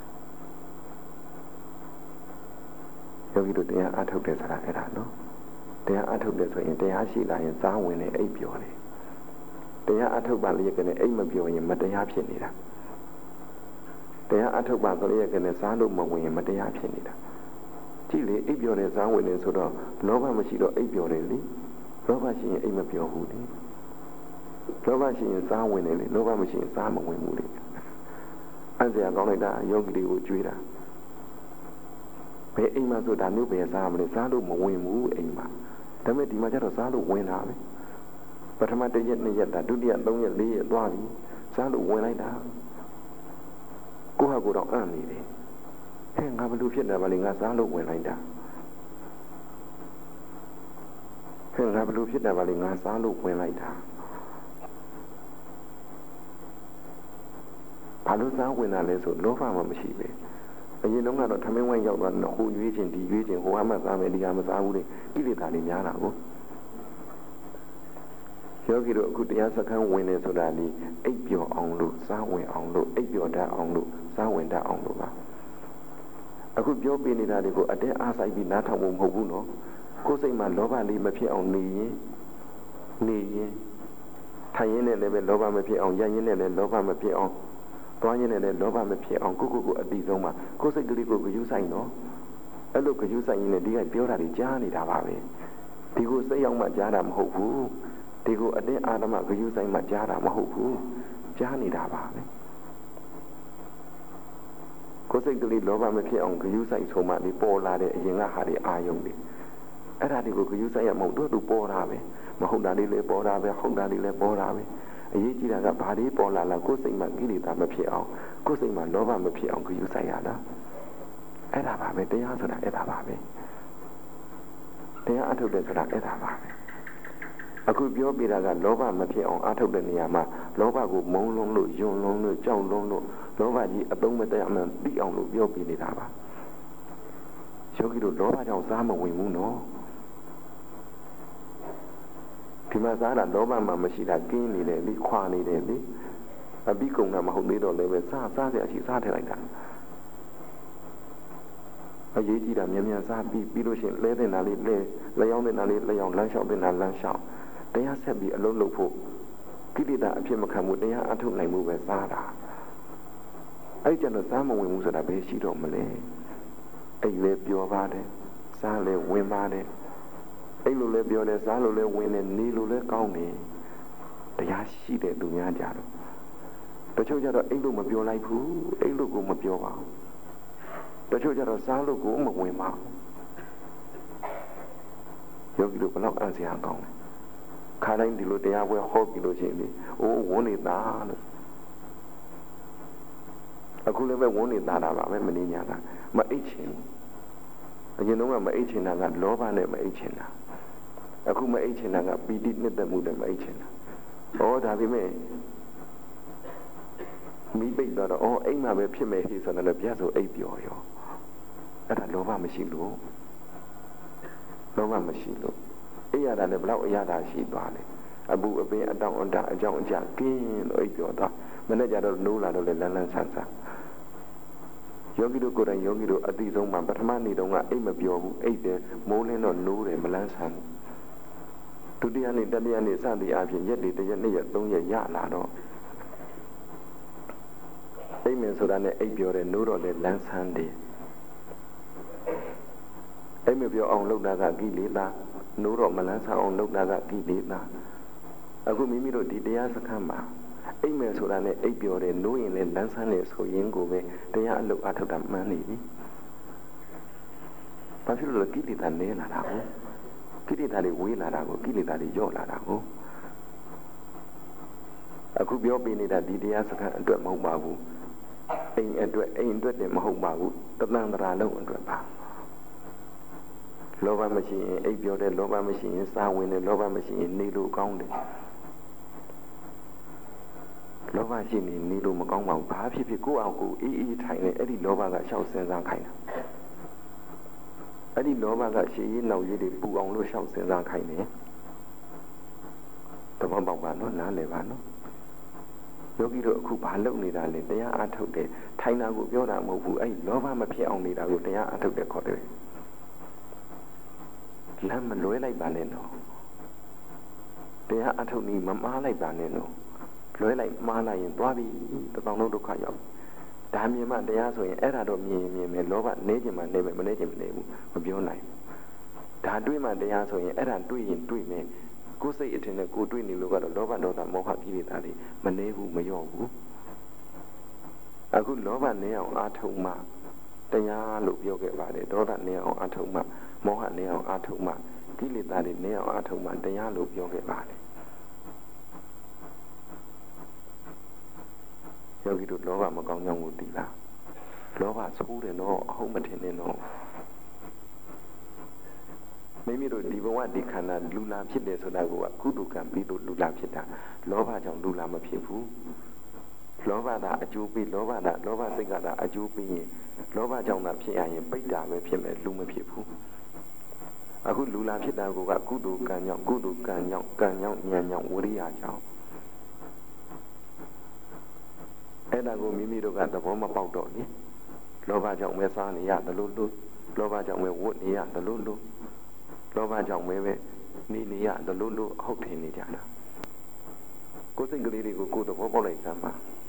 ယောဂီတို့တရားအထုတ်တယ်ဆိုတာအဲ့ဒါနော်တရားအထုတ်တယ်ဆိုရင်တရားရှိလာရင်စားဝင်နေအိတ်ပျော်တယ်တရားအထုတ်ပါလျက်ကနဲ့အိတ်မပျော်ရင်မတရားဖြစ်နေတာတရားအထုတ်ပါဆိုလျက်ကနဲ့စားလို့မဝင်ရင်မတရားဖြစ်နေတာကြည့်လေအိပ်ပျော်တဲ့စားဝင်နေဆိုတော့လောဘမရှိတော့အိပ်ပျော်တယ်လေလောဘရှိရင်အိပ်မပျော်ဘူးလေလောဘရှိရင်စားဝင်တယ်လေလောဘမရှိရင်စားမဝင်ဘူးလေအဲ့ဒါကောင်းလိုက်တာယောဂီတွေကိုကြွေးတာဘယ်အိမ်မှာဆိုဒါမျိုးပဲစားမလို့စားလို့မဝင်ဘူးအိမ်မှာဒါပေမဲ့ဒီမှာကျတော့စားလို့ဝင်လာပဲပထမ1ရက်2ရက်ဒုတိယ3ရက်4ရက်သွားပြီစားလို့ဝင်လိုက်တာကိုယ့်ဟာကိုယ်တော့အံ့နေတယ်ဟဲ့ငါဘယ်လိုဖြစ်နေပါလဲငါစားလို့ဝင်လိုက်တာငါဘလို့ဖြစ်တယ်ပါလေငါစားလို့ဝင်လိုက်တာဘာလို့စားဝင်တာလဲဆိုလောဘမှမရှိပဲအရင်တော့ကတော့ထမင်းဝိုင်းရောက်သွားတော့ဟိုရွေးခြင်းဒီရွေးခြင်းဟိုအမှစားမယ်ဒီကမစားဘူးလေကိလေသာတွေများတာကိုယောဂီတို့အခုတရားစခန်းဝင်နေဆိုတာဒီအိပ်ပျော်အောင်လို့စားဝင်အောင်လို့အိပ်ပျော်တတ်အောင်လို့စားဝင်တတ်အောင်လို့ပါအခုပြောပြနေတာတွေကိုအတင်းအားဆိုင်ပြီးနားထောင်ဖို့မဟုတ်ဘူးနော်ကိုယ်စိတ်မှာလောဘလေးမဖြစ်အောင်နေရင်ထိုင်ရင်းနဲ့လည်းပဲလောဘမဖြစ်အောင်ရရင်းနဲ့လည်းလောဘမဖြစ်အောင်သွားရင်းနဲ့လည်းလောဘမဖြစ်အောင်ကိုအတိဆုံးမှာကိုယ်စိတ်ကလေးကိုဂရုစိုက်နော်အဲ့လိုဂရုစိုက်ရင်းနဲ့ဒီကပြောတာတွေကြားနေတာပါပဲဒီကိုစိတ်ရောက်မှကြားတာမဟုတ်ဘူးဒီကိုအတင်းအာဓမဂရုစိုက်မှကြားတာမဟုတ်ဘူးကြားနေတာပါပဲကိုယ်စိတ်ကလေးလောဘမဖြစ်အောင်ဂရုစိုက်ဆုံးမှဒီပေါ်လာတဲ့အရင်ကဟာတွေအာယုံတွေအဲ့ဒါတွေကိုဂရုစိုက်ရမဟုတ်သူပေါ်တာပဲမဟုတ်တာလေးလည်းပေါ်တာပဲဟုတ်တာလေးလည်းပေါ်တာပဲအရေးကြီးတာကဘာလေးပေါ်လာလားကိုယ်စိတ်မှာကိလေသာမဖြစ်အောင်ကိုယ်စိတ်မှာလောဘမဖြစ်အောင်ဂရုစိုက်ရတာအဲ့ဒါပါပဲတရားဆိုတာအဲ့ဒါပါပဲတရားအထုတ်တဲ့ဆိုတာအဲ့ဒါပါပဲအခုပြောပြတာကလောဘမဖြစ်အောင်အထုတ်တဲ့နေရာမှာလောဘကိုမုန်းလုံးလို့ယွန်းလုံးလို့ကြောက်လုံးလို့လောဘကြီးအသုံးမတည့်အောင်သိအောင်လို့ပြောပြနေတာပါယောဂီတို့လောဘကြောင့်စားမဝင်ဘူးနော်ဒီမှာစားတာလောဘမှမရှိတာကင်းနေတယ်လေခွာနေတယ်လေအပြီးကုန်တာမဟုတ်သေးတော့လည်းပဲစားเสียရှိစားထည့်လိုက်တာအရေးကြီးတာမြန်မြန်စားပြီးလို့ရှိရင်လဲတင်တာလေးလဲလျောင်းတင်တာလေးလျောင်းလမ်းလျှောက်တင်တာလမ်းလျှောက်တရားဆက်ပြီးအလုံးလုံးဖို့ကိလေသာအဖြစ်မခံမှုတရားအထုတ်နိုင်မှုပဲစားတာအဲ့ကျတော့စားမဝင်ဘူးဆိုတာဘယ်ရှိတော့မလဲအဲ့လေပြောပါတယ်စားလေဝင်ပါတယ်အဲ့လိုလဲပြောတယ်စားလို့လဲဝင်တယ်နေလို့လဲကောင်းတယ်တရားရှိတဲ့သူများကြတော့တချို့ကြတော့အဲ့လိုမပြောလိုက်ဘူးအဲ့လိုကိုမပြောပါဘူးတချို့ကြတော့စားလို့ကိုမဝင်ပါဘူးယောဂီတို့ဘယ်တော့အံ့စရာကောင်းလဲခါတိုင်းဒီလိုတရားပွဲဟောပြီးလို့ရှိရင်အိုးဝန်းနေတာလို့အခုလည်းပဲဝန်းနေတာပါပဲမနေညာတာမအိတ်ချင်အရင်တော့မအိတ်ချင်တာကလောဘနဲ့မအိတ်ချင်တာအခုမအိတ်ချင်တာကပီတိနှစ်သက်မှုနဲ့မအိတ်ချင်တာဟောဒါပေမဲ့မိပိတ်တော့အိမ်မှာပဲဖြစ်မယ်ဟိဆိုတော့လည်းပြတ်ဆိုအိတ်ပြော်ရောအဲ့ဒါလောဘမရှိလို့အိရတာလည်းဘလောက်အရတာရှိသွားလဲအပူအပင်အတောင်အတအကြောင်းအကြကင်းလို့အိပ်ပြောသွားမနေ့ကျတော့နိုးလာတော့လည်းလန်းဆန်းဆန်းယောဂီတို့ကိုယ်တိုင်ယောဂီတို့အတိဆုံးမှာပထမနေ့တုန်းကအိပ်မပြောဘူးအိပ်တယ်မိုးလင်းတော့နိုးတယ်မလန်းဆန်းဒုတိယနေ့တတိယနေ့စသည်အပြင်ရက်တွေတစ်ရက်နှစ်ရက်သုံးရက်ရလာတော့အိပ်မယ်ဆိုတာနဲ့အိပ်ပြောတယ်နိုးတော့လည်းလန်းဆန်းတယ်အိပ်မပြောအောင်လုပ်တာကကိလေသာနိုးတော့မလန်းဆန်းအောင်လုပ်တာကကိလေသာအခုမိမိတို့ဒီတရားစခန်းမှာအိပ်မယ်ဆိုတာနဲ့အိပ်ပြောတယ်နိုးရင်လည်းလန်းဆန်းနေဆိုရင်ကိုပဲတရားအလုပ်အထုတ်တာမှန်းနေပြီဘာဖြစ်လို့လဲကိလေသာနည်းလာတာကိုကိလေသာတွေဝေးလာတာကိုကိလေသာတွေညော့လာတာကိုအခုပြောပြနေတာဒီတရားစခန်းအတွက်မဟုတ်ပါဘူးအိမ်အတွက်တင်မဟုတ်ပါဘူးတသံတရာလုံးအတွက်ပါလောဘမရှိရင်အိပ်ပြောတယ်လောဘမရှိရင်စားဝင်တယ်လောဘမရှိရင်နေလို့ကောင်းတယ်လောဘရှိနေလို့မကောင်းပါဘူးဘာဖြစ်ဖြစ်ကိုယ့်အောင်ကိုယ်အေးထိုင်နေအဲ့ဒီလောဘကရှောက်စဉ်းစားခိုင်းတာအဲ့ဒီလောဘကရှည်ရည်နောက်ရည်တွေပူအောင်လို့ရှောက်စဉ်းစားခိုင်းတယ်တဘောပေါက်ပါနော်နားလည်ပါနော်ယောဂီတို့အခုဘာလုပ်နေတာလဲတရားအထုတ်တယ်ထိုင်တာကိုပြောတာမဟုတ်ဘူးအဲ့ဒီလောဘမဖြစ်အောင်နေတာကိုတရားအထုတ်တယ်ခေါ်တယ်လမ်းမလွဲလိုက်ပါနဲ့နော်တရားအထုတ်နေမမားလိုက်ပါနဲ့နော်လွဲလိုက်မှားလိုက်ရင်သွားပြီတပေါင်းလုံးဒုက္ခရောက်ဒါမြင်မှတရားဆိုရင်အဲ့ဒါတော့မြင်မယ်လောဘနေခြင်းမှနေမယ်မနေခြင်းမနေဘူးမပြောနိုင်ဒါတွေးမှတရားဆိုရင်အဲ့ဒါတွေးရင်တွေးမယ်ကိုယ်စိတ်အထင်နဲ့ကိုယ်တွေးနေလို့ကတော့လောဘဒေါသမောဟကိလေသာတွေမနေဘူးမလျော့ဘူးအခုလောဘနေအောင်အာထုံမှတရားလို့ပြောခဲ့ပါတယ်ဒေါသနေအောင်အာထုံမှမောဟနေအောင်အာထုံမှကိလေသာတွေနေအောင်အာထုံမှတရားလို့ပြောခဲ့ပါတယ်ယောဂီတို့လောဘမကောင်းကြောင်းကိုသိလားလောဘဆိုးတယ်နော်အဟုတ်မထင်နဲ့နော်မိမိတို့ဒီဘဝဒီခန္ဓာလူလာဖြစ်တယ်ဆိုတာကိုကုသိုလ်ကံပြီးလို့လူလာဖြစ်တာလောဘကြောင့်လူလာမဖြစ်ဘူးလောဘသာအကျိုးပေးလောဘစိတ်ကသာအကျိုးပေးရင်လောဘကြောင့်သာဖြစ်ရရင်ပိတ်တာပဲဖြစ်မယ်လူမဖြစ်ဘူးအခုလူလာဖြစ်တာကကုသိုလ်ကံကြောင့်ဉာဏ်ကြောင့်ဝိရိယကြောင့်အဲ့ဒါကိုမိမိတို့ကသဘောမပေါက်တော့လေလောဘကြောင့်ပဲစားနေရတယ်လို့လောဘကြောင့်ပဲဝတ်နေရတယ်လို့လောဘကြောင့်ပဲနေရတယ်လို့ဟုတ်ထင်နေကြတာကိုယ်စိတ်ကလေးတွေကိုကိုယ်သဘောပေါက်လိုက်စမ်းပါ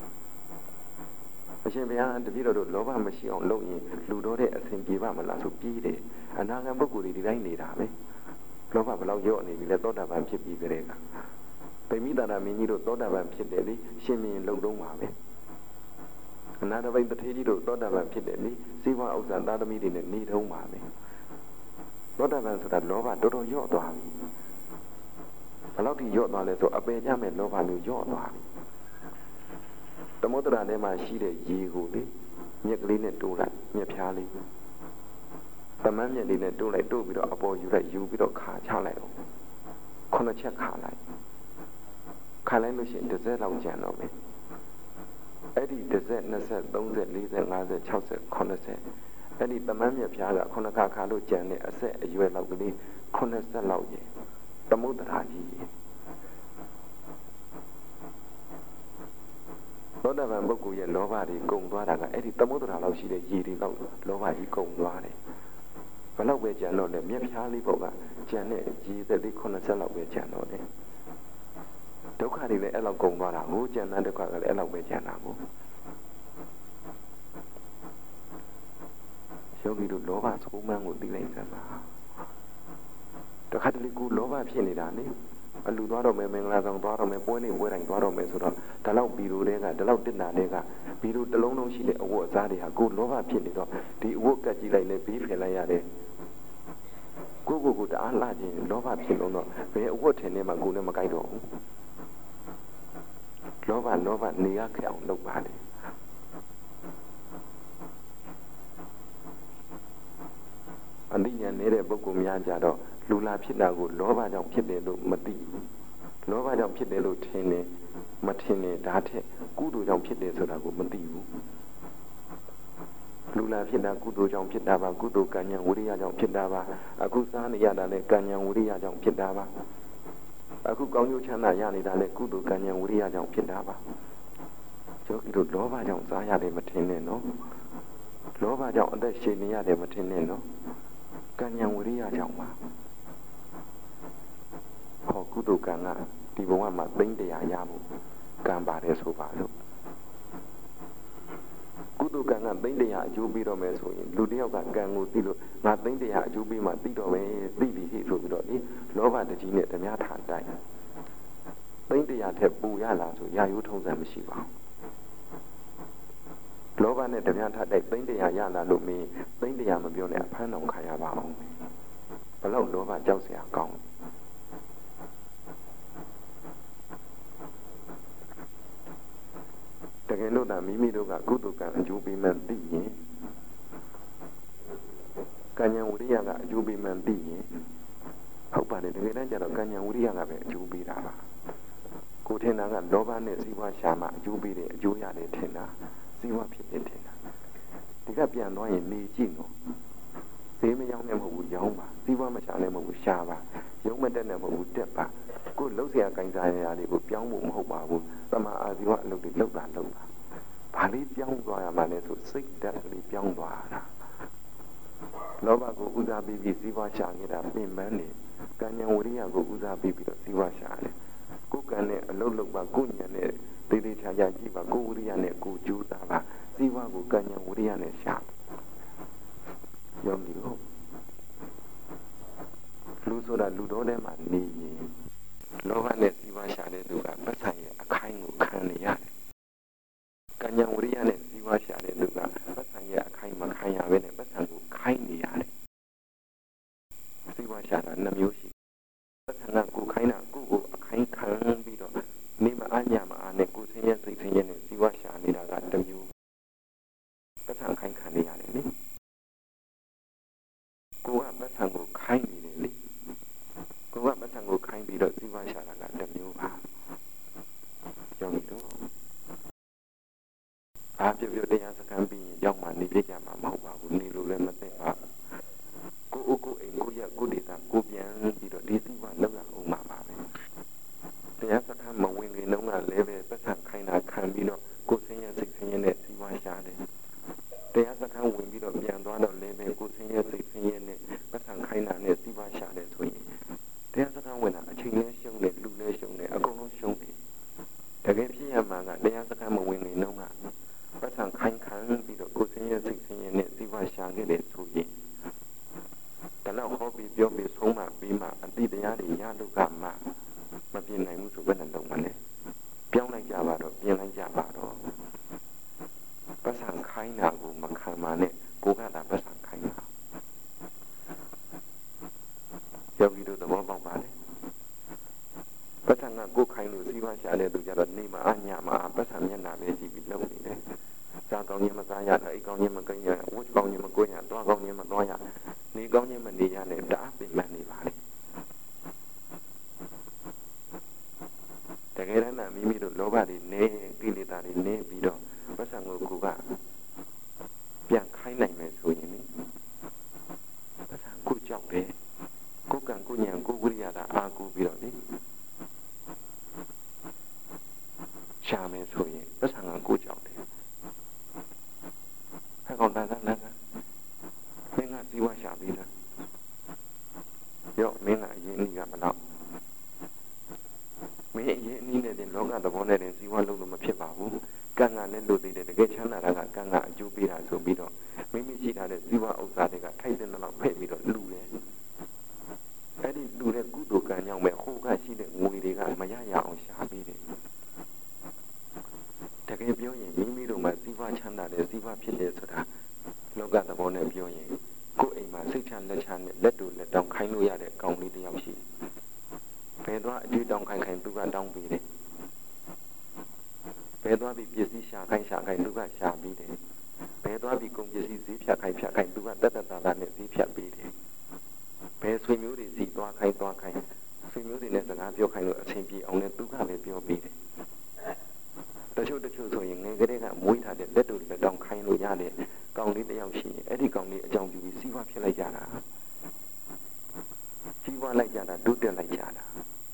အရှင်ဘုရားတပည့်တော်တို့လောဘမရှိအောင်လုပ်ရင်လူတော်တဲ့အစဉ်ပြေပါမလားဆိုပြီးတယ်အနာဂတ်ပုဂ္ဂိုလ်တွေဒီတိုင်းနေတာပဲလောဘဘလောက်ရော့နေပြီလဲသောတာပန်ဖြစ်ပြီးကြတဲ့ကဗိမိတာရမင်းကြီးတို့သောတာပန်ဖြစ်တယ်လေရှင်မင်းလုံတော့မှာပဲအနာတပိတ္ထေကြီးတို့သောတာပန်ဖြစ်တယ်လေစေဝဥစ္စာသာသမီတွေနဲ့နေထုံးပါပဲသောတာပန်ဆိုတာလောဘတော်တော်ရော့သွားပြီဘလောက်ထိရော့သွားလဲဆိုအပယ်ကြမဲ့လောဘမျိုးရော့သွားပြီသမုဒ္ဒရာထဲမှာရှိတဲ့ရေကိုလေမြက်ကလေးနဲ့တိုးလိုက်မြက်ဖျားလေးသမမ်းမြက်လေးနဲ့တိုးလိုက်တိုးပြီးတော့အပေါ်ယူလိုက်ယူပြီးတော့ခါချလိုက်တော့9ချက်ခါလိုက်လို့ရှိရင်တစ်စက်လောက်ကျန်တော့မယ်အဲ့ဒီတစ်စက်20 30 40 50 60 90အဲ့ဒီသမမ်းမြက်ဖျားက9ခါလို့ကျန်တဲ့အဆက်အရွယ်လောက်ကလေး90လောက်ရေသမုဒ္ဒရာကြီးသောတာပန်ပုဂ္ဂိုလ်ရဲ့လောဘတွေကုန်သွားတာကအဲ့ဒီသမုဒ္ဒရာလောက်ရှိတဲ့ရေတွေလောက်လောဘကြီးကုန်သွားတယ်ဘလောက်ပဲကြံတော့လေမြက်ဖျားလေးပေါ့ကကြံတဲ့ရေသက်လေး90လောက်ပဲကြံတော့တယ်ဒုက္ခတွေလည်းအဲ့လောက်ကုန်သွားတာဟိုကြံတဲ့ဒုက္ခကလည်းအဲ့လောက်ပဲကြံတာကိုယောဂီတို့လောဘဆိုးမှန်းကိုသိလိုက်စမ်းပါတခါတလေကိုလောဘဖြစ်နေတာလေအလူသွားတော့မယ်မင်္ဂလာဆောင်သွားတော့မယ်ပွဲနေပွဲတိုင်းသွားတော့မယ်ဆိုတော့ဒါလောက်ဘီရိုတွေကဒါလောက်တစ်နာတွေကဘီရိုတစ်လုံးလုံးရှိတဲ့အဝတ်အစားတွေကကိုလောဘဖြစ်နေတော့ဒီအဝတ်ကတ်ကြည့်လိုက်လဲဘေးဖယ်လိုက်ရတယ်ကိုတအားလှခြင်းလောဘဖြစ်လို့တော့ဘယ်အဝတ်ထင်နေမှကိုလည်းမကြိုက်တော့ဘူးလောဘနေရခဲ့အောင်လုပ်ပါလေအသိဉာဏ်နေတဲ့ပုဂ္ဂိုလ်များကြတော့လူလာဖြစ်တာကိုလောဘကြောင့်ဖြစ်တယ်လို့မသိဘူးလောဘကြောင့်ဖြစ်တယ်လို့ထင်တယ်မထင်နဲ့ဒါထက်ကုသိုလ်ကြောင့်ဖြစ်တယ်ဆိုတာကိုမသိဘူးလူလာဖြစ်တာကုသိုလ်ကြောင့်ဖြစ်တာပါကုသိုလ်ကံဉာဏ်ဝိရိယကြောင့်ဖြစ်တာပါအခုစားနေရတာလည်းကံဉာဏ်ဝိရိယကြောင့်ဖြစ်တာပါအခုကောင်းကျိုးချမ်းသာရနေတာလည်းကုသိုလ်ကံဉာဏ်ဝိရိယကြောင့်ဖြစ်တာပါယောဂီတို့လောဘကြောင့်စားရတယ်မထင်နဲ့နော်လောဘကြောင့်အသက်ရှင်နေရတယ်မထင်နဲ့နော်ကံဉာဏ်ဝိရိယကြောင့်ပါဟောကုသိုလ်ကံကဒီဘဝမှာသိမ့်တရားရဖို့ကံပါတယ်ဆိုပါလို့ကုသိုလ်ကံကသိမ့်တရားအကျိုးပေးတော့မယ်ဆိုရင်လူတယောက်ကကံကိုသိလို့ငါသိမ့်တရားအကျိုးပေးမှသိတော့မယ်သိပြီဟိဆိုပြီးတော့ဒီလောဘတကြီးနဲ့ဓမြထာတိုက်သိမ့်တရားထက်ပူရလာဆိုရာယိုးထုံးစံမရှိပါဘူးလောဘနဲ့ဓမြထတိုက်သိမ့်တရားရလာလို့မင်းသိမ့်တရားမပြောနဲ့အဖမ်းတော်ခံရပါအောင်ဘလို့လောဘကြောက်စရာကောင်းတကယ်လို့သာမိမိတို့ကကုသိုလ်ကံအကျိုးပေးမှန်းသိရင်ကံဉာဏ်ဝိရိယကအကျိုးပေးမှန်းသိရင်ဟုတ်ပါတယ်တကယ်တမ်းကျတော့ကံဉာဏ်ဝိရိယကပဲအကျိုးပေးတာပါကိုထင်တာကလောဘနဲ့စီးပွားရှာမှအကျိုးပေးတယ်အကျိုးရတယ်ထင်တာစီးပွားဖြစ်တယ်ထင်တာဒီကပြန်သွားရင်နေကြည့်နော်ဈေးမရောင်းနဲ့မဟုတ်ဘူးရောင်းပါစီးပွားမရှာနဲ့မဟုတ်ဘူးရှာပါရုံးမတက်နဲ့မဟုတ်ဘူးတက်ပါကိုလှုပ်เสียကင်စားရတွေကိုပြောင်းဖို့မဟုတ်ပါဘူးတမန်အာဇီဝအလုပ်တွေလှုပ်ပါဘာလေးပြောင်းသွားရမှလဲဆိုစိတ်ဓာတ်ကလေးပြောင်းသွားတာလောဘကိုဥစားပြီးစီးပွားရှာနေတာပြင်ပန်းနေကံဉာဏ်ဝိရိယကိုဥစားပြီးတော့စီးပွားရှာတယ်ကိုယ်ကံနဲ့အလုပ်လုပ်ပါကိုယ်ဉာဏ်နဲ့တေးသေးချာချာကြည့်ပါကိုယ်ဝိရိယနဲ့ကိုယ်ကြိုးစားပါစီးပွားကိုကံဉာဏ်ဝိရိယနဲ့ရှာရောပြီလို့လူဆိုတာလူတော်ထဲမှာနေရင်လောဘနဲ့စီးပွားရှာတဲ့သူကပတ်ဆိုင်ရဲ့အခိုင်ကိုခံနေရတယ်ကံဉာဏ်ဝိရိယနဲ့စီးပွားရှာတဲ့သူကပတ်ဆိုင်ရဲ့အခိုင်မခံရဘဲနဲ့ပတ်ဆိုင်ကိုခိုင်းနေရတယ်စီးပွားရှာတာနှမျိုးရှိပတ်ဆိုင်ကကိုခိုင်းတာကိုအခိုင်ခံပြီးတော့နေမအညာမအားနဲ့ကိုဆင်းရဲစိတ်ဆင်းရဲနဲ့စီးပွားရှာနေတာကတစ်မျိုးပတ်ဆိုင်ခိုင်းခံနေရတယ်လေကိုကပတ်ဆိုင်ကိုခိုင်းနေတယ်လေပွားရှာတာကတစ်မျိုးပါယောဂီတို့အားပြပြတရားစခန်းပြီးရင်ရောက်မှနေပြကြမှာမဟုတ်ပါဘူးနေလို့လည်းမသိပါကိုအိမ်ကိုရကိုဒေတာကိုပြန်ပြီးတော့ဒီစီဝါလောက်ရအောင်မှာပါပဲတရားစခန်းမဝင်ခင်တုန်းကလည်းပဲပတ်စံခိုင်းတာခံပြီးတော့ကိုဆင်းရဲစိတ်ဆင်းရဲနဲ့စီဝါရှာတယ်တရားစခန်းဝင်ပြီးတော့ပြန်သွားတော့လည်းပဲကိုဆင်းရဲစိတ်ဆင်းရဲနဲ့ပတ်စံခိုင်းတာနဲ့စီဝါရှာတယ်ဆိုရင်တရားစခန်းဝင်တာအချိန်နဲ့ရှုံးတယ်လူနဲ့ရှုံးတယ်အကုန်လုံးရှုံးတယ်တကယ်ဖြစ်ရမှာကတရားစခန်းမဝင်ခင်တုန်းကပတ်စံခိုင်းခံပြီးတော့ကိုဆင်းရဲစိတ်ဆင်းရဲနဲ့စီဝါရှာခဲ့တယ်ဆိုရင်တလောက်ဟောပြီးပြောပြီးဆုံးမပြီးမှအတိတရားတွေရလို့ကမှမပြင်းနိုင်ဘူးဆိုဘယ်နဲ့လုံးမလဲပြောင်းလိုက်ကြပါတော့ပြင်လိုက်ကြပါတော့ပတ်စံခိုင်းတာကိုမခံပါနဲ့ကိုကသာပတ်စံခိုင်းတာယောဂီတို့သဘောပေါက်ပါလေပတ်စံကကိုခိုင်းလို့စီးပွားရှာတဲ့သူကြတော့နေမှာအညမှာပတ်စံမျက်နှာပဲကြည့်ပြီးလုပ်နေတယ်စားကောင်းခြင်းမစားရအိတ်ကောင်းခြင်းမကိန်းရဝတ်ကောင်းခြင်းမကိုင်းရတွားကောင်းခြင်းမတွားရနေကောင်းခြင်းမနေရနဲ့တအားပင်ပန်းနေပါလေတကယ်တမ်းမိမိတို့လောဘတွေနေကိလေသာတွေနေပြီးတော့ပတ်စံကိုကပြန်ခိုင်းနိုင်မယ်ဆိုရင်ပတ်စံကိုကြောက်တယ်ကိုကံကိုညံကိုဝိရိယတာအာကိုပြီးတော့လေရှာမယ်ဆိုရင်ပတ်စံကကိုကြောက်တယ်ဟဲ့ကောင်တန်းတန်းမင်းကစီဝါရှာပြီးလားရော့မင်းကအရင်အနည်းကမတော့မင်းအရင်အနည်းနဲ့တင်လောကသဘောနဲ့တင်စီဝါလုံးလို့မဖြစ်ပါဘူးကံကလည်းလို့သေးတယ်တကယ်ချမ်းသာတာကကံကအကျိုးပေးတာဆိုပြီးတော့မိမိရှိထားတဲ့စီဝါဥစ္စာတွေကထိုက်တဲ့လောက်ဖဲ့ပြီးတော့လူတယ်အဲ့ဒီလူတဲ့ကုသိုလ်ကံကြောင့်ပဲဟိုကရှိတဲ့ငွေတွေကမရရအောင်ရှာပြီးတယ်တကယ်ပြောရင်မိမိတို့မှာစီဝါချမ်းသာတယ်စီဝါဖြစ်တယ်ဆိုတာလောကသဘောနဲ့ပြောရင်ကိုယ်အိမ်မှာစိတ်ချလက်ချနဲ့လက်တူလက်တောင်းခိုင်းလို့ရတဲ့ကောင်းလေးတစ်ယောက်ရှိဘယ်တော့အကျွေးတောင်းခိုင်းသူကတောင်းပေးတယ်ဘယ်သွားပြီးပစ္စည်းရှာခိုင်းသူကရှာပြီးတယ်ဘယ်သွားပြီးကုန်ပစ္စည်းဈေးဖြတ်ခိုင်းသူကတက်တာနဲ့ဈေးဖြတ်ပြီးတယ်ဘယ်ဆွေမျိုးတွေစီသွားခိုင်းဆွေမျိုးတွေနဲ့စကားပြောခိုင်းလို့အဆင်ပြေအောင်နဲ့သူကပဲပြောပြီးတယ်တချို့ဆိုရင်ငယ်ကလေးကမွေးထားတဲ့လက်တူလက်တောင်းခိုင်းလို့ရတဲ့ကောင်လေးတစ်ယောက်ရှိရင်အဲ့ဒီကောင်လေးအကြောင်းပြုပြီးစီးပွားဖြစ်လိုက်ကြတာစီးပွားလိုက်ကြတာဒုတက်လိုက်ကြတာ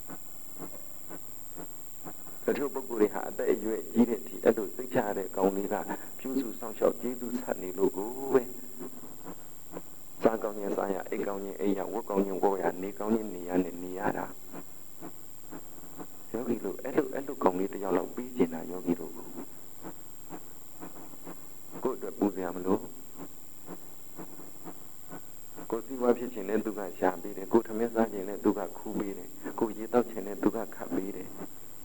တချို့ပုဂ္ဂိုလ်တွေဟာအသက်အရွယ်ကြီးတဲ့အထိအဲ့လိုစိတ်ချရတဲ့ကောင်လေးကပြုစုဆောင်ရှောက်ကျေးဇူးဆက်နေလို့ကိုပဲစားကောင်းခြင်းစားရအိတ်ကောင်းခြင်းအိတ်ရဝတ်ကောင်းခြင်းဝတ်ရနေကောင်းခြင်းနေရနဲ့နေရတာယောဂီတို့အဲ့လိုကောင်လေးတစ်ယောက်လောက်ပြီးကျင်တာယောဂီတို့ကိုယ့်အတွက်ပူစရာမလိုကိုယ်စီဝါဖြစ်ခြင်းနဲ့သူကရှာပေးတယ်ကိုယ်ထမင်းစားခြင်းနဲ့သူကခူးပေးတယ်ကိုယ်ရေတောက်ခြင်းနဲ့သူကခတ်ပေးတယ်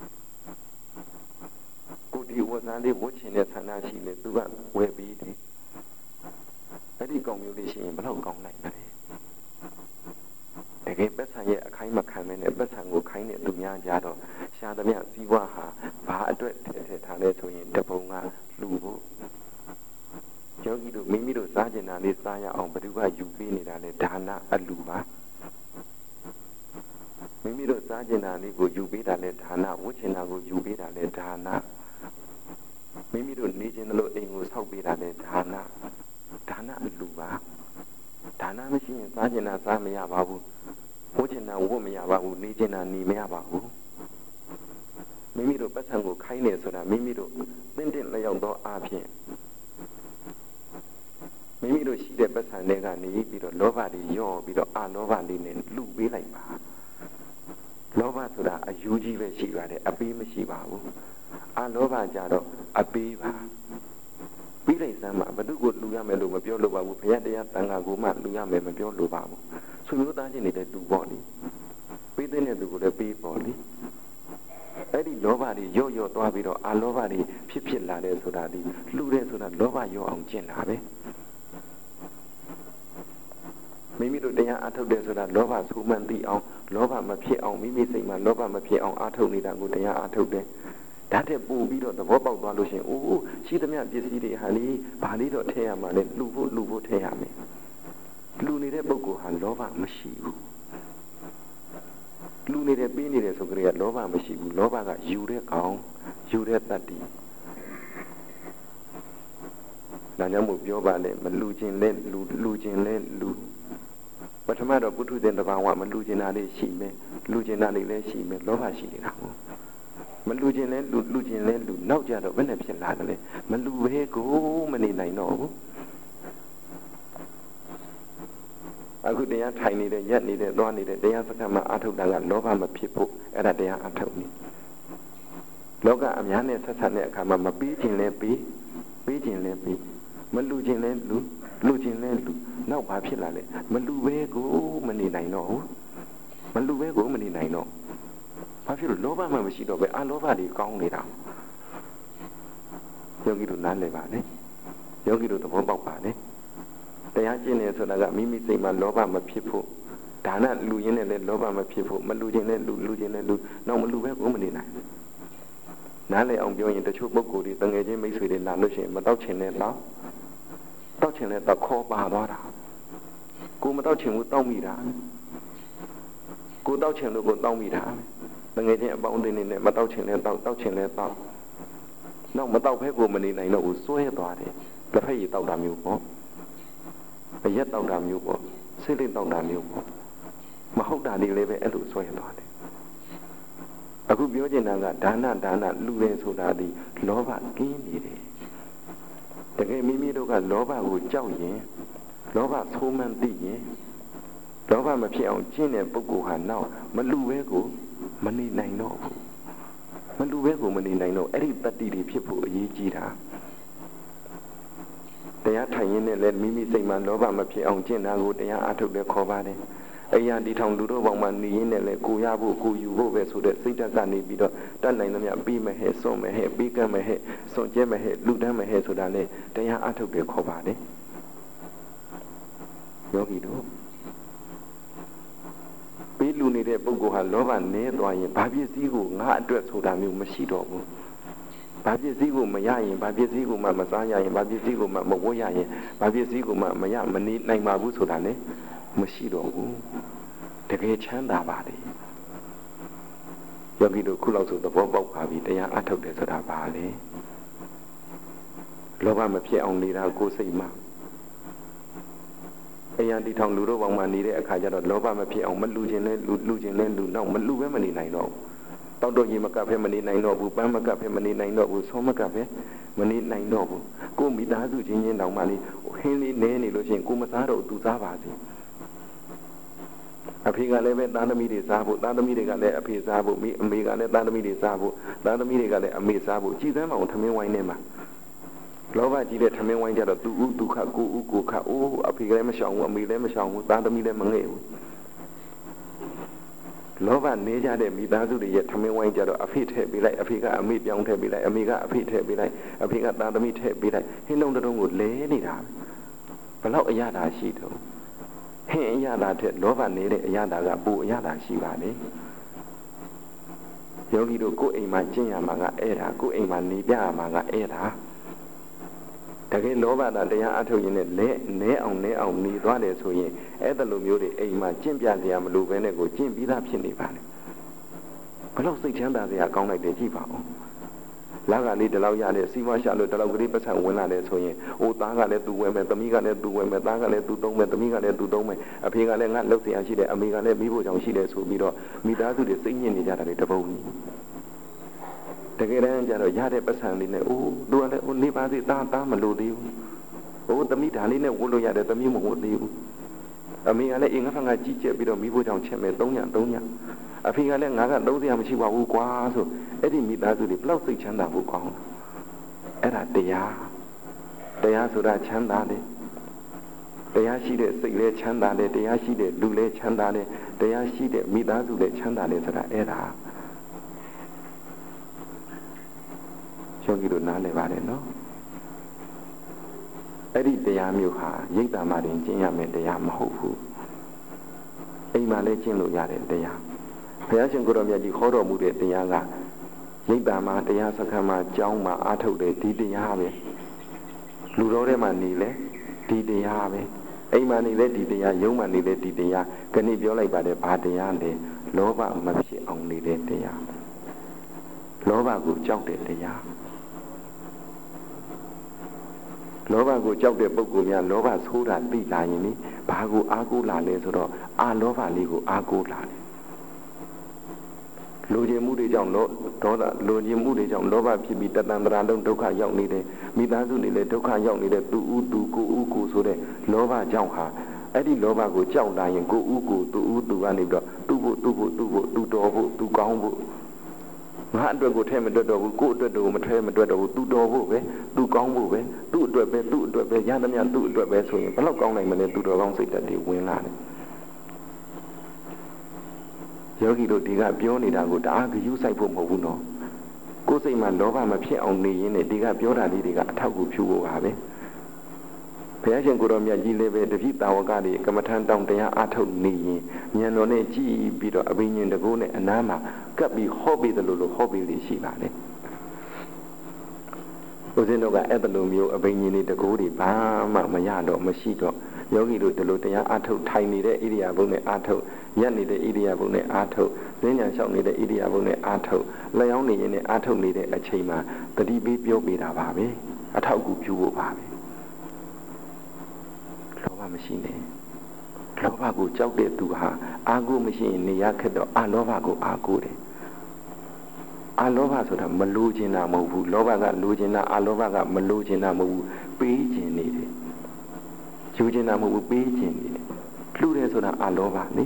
ကိုယ်ဒီဝတ်စားလေးဝတ်ခြင်းနဲ့ဆန္ဒရှိနေသူကဝယ်ပေးတယ်အဲ့ဒီကောင်မျိုးလေးရှိရင်ဘယ်တော့ကောင်းနိုင်မလဲတကယ်ပတ်စံရဲ့အခိုင်းမခံနဲ့ပတ်စံကိုခိုင်းတဲ့သူများကြတော့ရှာသမျှစီဝါဟာဘာအတွက်ထည့်ထားလဲဆိုရင်တပုံကလူဖို့ယောဂီတို့မိမိတို့စားကျင်တာလေးစားရအောင်ဘယ်သူကယူပေးနေတာလဲဒါနအလူပါမိမိတို့စားကျင်တာလေးကိုယူပေးတာလဲဒါနဝတ်ကျင်တာကိုယူပေးတာလဲဒါနမိမိတို့နေခြင်းလို့အိမ်ကိုဆောက်ပေးတာလဲဒါနအလူပါဒါနမရှိရင်စားကျင်တာစားမရပါဘူးဝတ်ကျင်တာဝတ်မရပါဘူးနေကျင်တာနေမရပါဘူးမိမိတို့ပတ်စံကိုခိုင်းနေဆိုတာမိမိတို့သင်တဲ့လျောက်သောအားဖြင့်မိမိတို့ရှိတဲ့ပတ်စံတွေကနေပြီးတော့လောဘတွေရော့ပြီးတော့အာလောဘလေးနဲ့လူပေးလိုက်ပါလောဘဆိုတာအယူကြီးပဲရှိပါတယ်အပေးမရှိပါဘူးအာလောဘကြတော့အပေးပါပြီးလိုက်စမ်းမှာဘသူကိုလူရမယ်လို့မပြောလို့ပါဘူးဘုရားတရားသံဃာကိုမှလူရမယ်မပြောလို့ပါဘူးဆွေမျိုးသားချင်းနေတဲ့လူပေါ့လေပေးတဲ့သူကိုလည်းပေးပေါ့လေအဲ့ဒီလောဘတွေရော့သွားပြီးတော့အာလောဘတွေဖြစ်လာတယ်ဆိုတာဒီလူတယ်ဆိုတာလောဘရော့အောင်ကျင့်တာပဲမိမိတို့တရားအထုတ်တယ်ဆိုတာလောဘဆိုမှန်သိအောင်လောဘမဖြစ်အောင်မိမိစိတ်မှာလောဘမဖြစ်အောင်အထုတ်နေတာကိုတရားအထုတ်တယ်ဒါတဲ့ပို့ပြီးတော့သဘောပေါက်သွားလို့ရှိရင်အိုးရှိသမျှပစ္စည်းတွေဟာလေဘာလေးတော့ထည့်ရမှာလဲလူဖို့ထည့်ရမယ်လူနေတဲ့ပုဂ္ဂိုလ်ဟာလောဘမရှိဘူးလူနေတဲ့ပေးနေတဲ့ဆိုကြတဲ့လောဘမရှိဘူးလောဘကယူတဲ့ကောင်ယူတဲ့တတ္တိဒါကြောင့်မို့ပြောပါလေမလူချင်းလဲလူချင်းလဲလူပထမတော့ပုထုဇဉ်တဘာဝမလူချင်းတာလေးရှိမယ်လူချင်းတာလေးလည်းရှိမယ်လောဘရှိနေတာဟုတ်မလူချင်းလဲလူချင်းလဲလူနောက်ကြတော့ဘယ်နဲ့ဖြစ်လာတယ်လဲမလူပဲကိုမနေနိုင်တော့ဘူးအခုတရားထိုင်နေတဲ့ရက်နေတဲ့သွားနေတဲ့တရားစကားမှာအာထုတ်တာကလောဘမဖြစ်ဖို့အဲ့ဒါတရားအာထုတ်နေလောကအများနဲ့ဆက်ဆက်တဲ့အခါမှာမပြီးခြင်းလဲပြီးခြင်းလဲပြီးမလူခြင်းလဲလူခြင်းလဲလူနောက်ဘာဖြစ်လာလဲမလူပဲကိုမနေနိုင်တော့ဘူးမလူပဲကိုမနေနိုင်တော့ဘာဖြစ်လို့လောဘမှမရှိတော့ပဲအလောဘတွေကောင်းနေတာယောဂီတို့နားလည်ပါနဲ့ယောဂီတို့သဘောပေါက်ပါနဲ့တရားကျင့်နေဆိုတာကမိမိစိတ်မှာလောဘမဖြစ်ဖို့ဒါနလူရင်းနဲ့လည်းလောဘမဖြစ်ဖို့မလူခြင်းနဲ့လူခြင်းနဲ့လူနောက်မလူပဲကိုမနေနိုင်နားလည်အောင်ပြောရင်တချို့ပုဂ္ဂိုလ်တွေတငယ်ချင်းမိတ်ဆွေတွေလာလို့ရှိရင်မတောက်ချင်တဲ့တောက်ချင်တဲ့တော့ခေါ်ပါသွားတာကိုမတောက်ချင်ဘူးတောက်မိတာကိုတောက်ချင်လို့ကိုတောက်မိတာတငယ်ချင်းအပေါင်းအသင်းတွေနဲ့မတောက်ချင်တဲ့တောက်ချင်တဲ့တောက်နောက်မတောက်ဖဲကိုမနေနိုင်တော့ဘူးစွဲသွားတယ်တစ်ဖက်ရတောက်တာမျိုးပေါ့အရက်တောက်တာမျိုးပေါ့စိတ်လေးတောက်တာမျိုးပေါ့မဟုတ်တာတွေလည်းပဲအဲ့လိုဆွဲသွားတယ်အခုပြောချင်တာကဒါနလူတယ်ဆိုတာဒီလောဘကင်းနေတယ်တကယ်မိမိတို့ကလောဘကိုကြောက်ရင်လောဘဆိုးမှန်းသိရင်လောဘမဖြစ်အောင်ကျင့်တဲ့ပုဂ္ဂိုလ်ဟာနောက်မလူပဲကိုမနေနိုင်တော့ဘူးမလူပဲကိုမနေနိုင်တော့အဲ့ဒီတတ္တိတွေဖြစ်ဖို့အရေးကြီးတာတရားထိုင်ရင်းနဲ့လည်းမိမိစိတ်မှာလောဘမဖြစ်အောင်ကျင့်တာကိုတရားအထုတ်လည်းခေါ်ပါတယ်အရာဒီထောင်လူတို့ဘောင်မှာနေရင်းနဲ့လည်းကိုရဖို့ကိုယူဖို့ပဲဆိုတဲ့စိတ်ဓာတ်ကနေပြီးတော့တတ်နိုင်သမျှပြီးမဟဲ့စွန့်မဟဲ့ပြီးကမ်းမဟဲ့စွန့်ကျဲမဟဲ့လူတန်းမဟဲ့ဆိုတာလည်းတရားအထုတ်လည်းခေါ်ပါတယ်ယောဂီတို့ပြီးလူနေတဲ့ပုဂ္ဂိုလ်ဟာလောဘနည်းသွားရင်ဘာပစ္စည်းကိုငါအတွက်ဆိုတာမျိုးမရှိတော့ဘူးဘာပစ္စည်းကိုမရရင်ဘာပစ္စည်းကိုမှမစားရရင်ဘာပစ္စည်းကိုမှမဝတ်ရရင်ဘာပစ္စည်းကိုမှမနေနိုင်ပါဘူးဆိုတာလေမရှိတော့ဘူးတကယ်ချမ်းသာပါလေယောဂီတို့ခုလောက်ဆိုသဘောပေါက်ပါပြီတရားအထုတ်တယ်ဆိုတာပါလေလောဘမဖြစ်အောင်နေတာကိုယ်စိတ်မှာအရာဒီထောင်လူတို့ဘောင်မှာနေတဲ့အခါကျတော့လောဘမဖြစ်အောင်မလူခြင်းလဲလူခြင်းလဲလူနောက်မလူပဲမနေနိုင်တော့တောက်တော့ကြီးမကပ်ဖဲမနေနိုင်တော့ဘူးပန်းမကပ်ဖဲမနေနိုင်တော့ဘူးဆောမကပ်ဖဲမနေနိုင်တော့ဘူးကိုမိသားစုချင်းချင်းတောင်မှလေဟင်းလေးနဲနေလို့ရှိရင်ကိုမစားတော့သူစားပါစေအဖေကလည်းပဲသားသမီးတွေစားဖို့သားသမီးတွေကလည်းအဖေစားဖို့အမေကလည်းသားသမီးတွေစားဖို့သားသမီးတွေကလည်းအမေစားဖို့ကြည်စမ်းမအောင်ထမင်းဝိုင်းထဲမှာလောဘကြီးတဲ့ထမင်းဝိုင်းကြတော့သူဥဒုက္ခကိုဥကိုခအိုးအဖေကလည်းမရှောင်ဘူးအမေလည်းမရှောင်ဘူးသားသမီးလည်းမငဲ့ဘူးလောဘနေကြတဲ့မိသားစုတွေရဲ့ထမင်းဝိုင်းကြတော့အဖေထည့်ပေးလိုက်အဖေကအမေပြောင်းထည့်ပေးလိုက်အမေကအဖေထည့်ပေးလိုက်အဖေကသားသမီးထည့်ပေးလိုက်ဟင်းလုံးတုံးကိုလဲနေတာဘလောက်အရသာရှိတော့ဟင်းအရသာတဲ့လောဘနေတဲ့အရသာကပူအရသာရှိပါလေယောဂီတို့ကိုယ်အိမ်မှာကျင့်ရမှာကအဲ့ဒါကိုယ်အိမ်မှာနေပြရမှာကအဲ့ဒါတကယ်လောဘတရားအထုတ်ရင်လည်းနဲအောင်နေသွားတယ်ဆိုရင်အဲ့ဒါလိုမျိုးတွေအိမ်မှာကျင့်ပြစရာမလိုဘဲနဲ့ကိုကျင့်ပြီးသားဖြစ်နေပါလေဘလို့စိတ်ချမ်းသာစရာကောင်းလိုက်တယ်ကြည့်ပါဦးလာကလေးဒီလောက်ရတယ်စီမရှာလို့ဒီလောက်ကလေးပတ်စံဝင်လာတယ်ဆိုရင်အိုသားကလည်းသူဝယ်မယ်သမီးကလည်းသူဝယ်မယ်သားကလည်းသူသုံးမယ်သမီးကလည်းသူသုံးမယ်အဖေကလည်းငါလှုပ်เสียရှိတယ်အမေကလည်းမိဖို့ကြောင့်ရှိတယ်ဆိုပြီးတော့မိသားစုတွေစိတ်ညစ်နေကြတာတွေတပုံကြီးတကယ်တမ်းကျတော့ရတဲ့ပတ်စံလေးနဲ့အိုးသူကလည်းအိုးနေပါစေသားမလို့သေးဘူးအိုးသမီးဒါလေးနဲ့ဝတ်လို့ရတယ်သမီးမဝတ်သေးဘူးအမေကလည်းအင်္ဂဖန်ကကြီးကျက်ပြီးတော့မိဖို့ကြောင့်ချက်မယ်3ညအဖေကလည်းငါက30မရှိပါဘူးကွာဆိုအဲ့ဒီမိသားစုတွေဘလောက်စိတ်ချမ်းသာဖို့ကောင်းအဲ့ဒါတရားဆိုတာချမ်းသာတယ်တရားရှိတဲ့စိတ်လည်းချမ်းသာတယ်တရားရှိတဲ့လူလည်းချမ်းသာတယ်တရားရှိတဲ့မိသားစုလည်းချမ်းသာတယ်ဆိုတာအဲ့ဒါယောဂီတို့နားလည်ပါတယ်နော်အဲ့ဒီတရားမျိုးဟာရိပ်သာမှတင်ကျင့်ရမယ်တရားမဟုတ်ဘူးအိမ်မှာလည်းကျင့်လို့ရတယ်တရားဘုရားရှင်ကိုရောမြတ်ကြီးခေါ်တော်မူတဲ့တရားကရိပ်သာမှာတရားစခန်းမှာကျောင်းမှာအားထုတ်တဲ့ဒီတရားပဲလူတော်ထဲမှာနေလဲဒီတရားပဲအိမ်မှာနေလဲဒီတရားရုံးမှာနေလဲဒီတရားခဏပြောလိုက်ပါတယ်ဘာတရားလဲလောဘမဖြစ်အောင်နေတဲ့တရားလောဘကိုကြောက်တဲ့တရားလောဘကိုကြောက်တဲ့ပုဂ္ဂိုလ်များလောဘဆိုးတာသိလာရင်လေဘာကိုအားကိုးလာလဲဆိုတော့အာလောဘလေးကိုအားကိုးလာတယ်လူကျင်မှုတွေကြောင့်ဒေါသလူကျင်မှုတွေကြောင့်လောဘဖြစ်ပြီးတတန်တရာလုံးဒုက္ခရောက်နေတယ်မိသားစုတွေလည်းဒုက္ခရောက်နေတဲ့သူဥသူကိုဥကိုဆိုတဲ့လောဘကြောင့်ဟာအဲ့ဒီလောဘကိုကြောက်လာရင်ကိုဥကိုသူဥသူကနေပြီးတော့သူ့ဖို့သူတော်ဖို့သူကောင်းဖို့ငါအတွက်ကိုထဲမတွက်တော့ဘူးကိုအတွက်တော့မထဲမတွက်တော့ဘူးသူတော်ဖို့ပဲသူကောင်းဖို့ပဲသူ့အတွက်ပဲရသမျှသူ့အတွက်ပဲဆိုရင်ဘယ်လောက်ကောင်းနိုင်မလဲသူတော်ကောင်းစိတ်ဓာတ်တွေဝင်လာတယ်ယောဂီတို့ဒီကပြောနေတာကိုတအားဂရုစိုက်ဖို့မဟုတ်ဘူးနော်ကိုယ်စိတ်မှာလောဘမဖြစ်အောင်နေရင်းနဲ့ဒီကပြောတာလေးတွေကအထောက်အကူပြုဖို့ပါပဲဘုရားရှင်ကိုယ်တော်မြတ်ကြီးလည်းပဲတပိတာဝကတွေကမ္မထန်တောင်းတရားအားထုတ်နေရင်ဉာဏ်တော်နဲ့ကြည်ပြီးတော့အဘိညာဉ်တကူနဲ့အနားမှာကပ်ပြီးဟောပြီးတယ်လို့ဟောပြီးလေးရှိပါလေဦးဇင်းတို့ကအဲ့လိုမျိုးအဘိညာဉ်တွေတကူတွေဘာမှမရတော့မရှိတော့ယောဂီတို့ဒီလိုတရားအားထုတ်ထိုင်နေတဲ့ဣရိယာပုနဲ့အားထုတ်ရက်နေတဲ့ဣရိယာပုနဲ့အားထုတ်ဉာဏ်လျှောက်နေတဲ့ဣရိယာပုနဲ့အားထုတ်လျှောင်းနေရင်လည်းအားထုတ်နေတဲ့အချိန်မှာတတိပေးပြောပေးတာပါပဲအထောက်အကူပြုဖို့ပါပဲလောဘမရှိနဲ့လောဘကိုကြောက်တဲ့သူဟာအာကိုမရှိရင်နေရခက်တော့အာလောဘကိုအာကိုတယ်အာလောဘဆိုတာမလိုချင်တာမဟုတ်ဘူးလောဘကလိုချင်တာအာလောဘကမလိုချင်တာမဟုတ်ဘူးပေးချင်နေတယ်ယူချင်တာမဟုတ်ဘူးပေးချင်နေတယ်လှူတယ်ဆိုတာအာလောဘလေ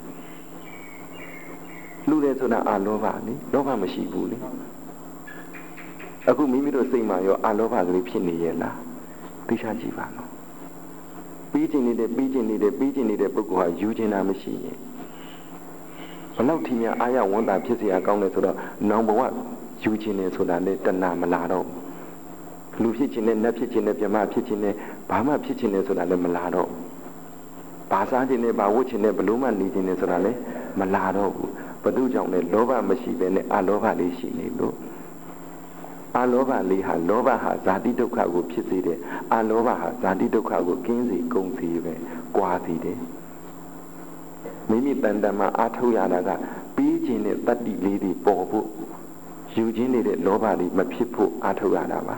လှူတယ်ဆိုတာအာလောဘလေလောဘမရှိဘူးလေအခုမိမိတို့စိတ်မှာရောအာလောဘကလေးဖြစ်နေရဲ့လားသိချကြည့်ပါနော်ပြီးကျင်နေတဲ့ပုဂ္ဂိုလ်ဟာယူကျင်တာမရှိရင်ဘလောက်ထိများအာရဝန်တာဖြစ်เสียကောင်းတယ်ဆိုတော့နောင်ဘဝယူကျင်နေဆိုတာနဲ့တဏမလာတော့လူဖြစ်ခြင်းနဲ့နတ်ဖြစ်ခြင်းနဲ့ပြမဖြစ်ခြင်းနဲ့ဘာမှဖြစ်ခြင်းနဲ့ဆိုတာလည်းမလာတော့ဘာစားခြင်းနဲ့ဘာဝတ်ခြင်းနဲ့ဘလို့မှနေခြင်းနဲ့ဆိုတာလည်းမလာတော့ဘူးဘသူကြောင့်လဲလောဘမရှိဘဲနဲ့အလောဘလေးရှိနေလို့အလောဘလေးဟာလောဘဟာဇာတိဒုက္ခကိုဖြစ်စေတယ်အလောဘဟာဇာတိဒုက္ခကိုကင်းစေကုန်စေပဲကွာစေတယ်မိမိတန်တမှာအားထုတ်ရတာကပြီးခြင်းနဲ့တတ္တိလေးတွေပေါ်ဖို့ယူခြင်းနေတဲ့လောဘတွေမဖြစ်ဖို့အားထုတ်ရတာပါ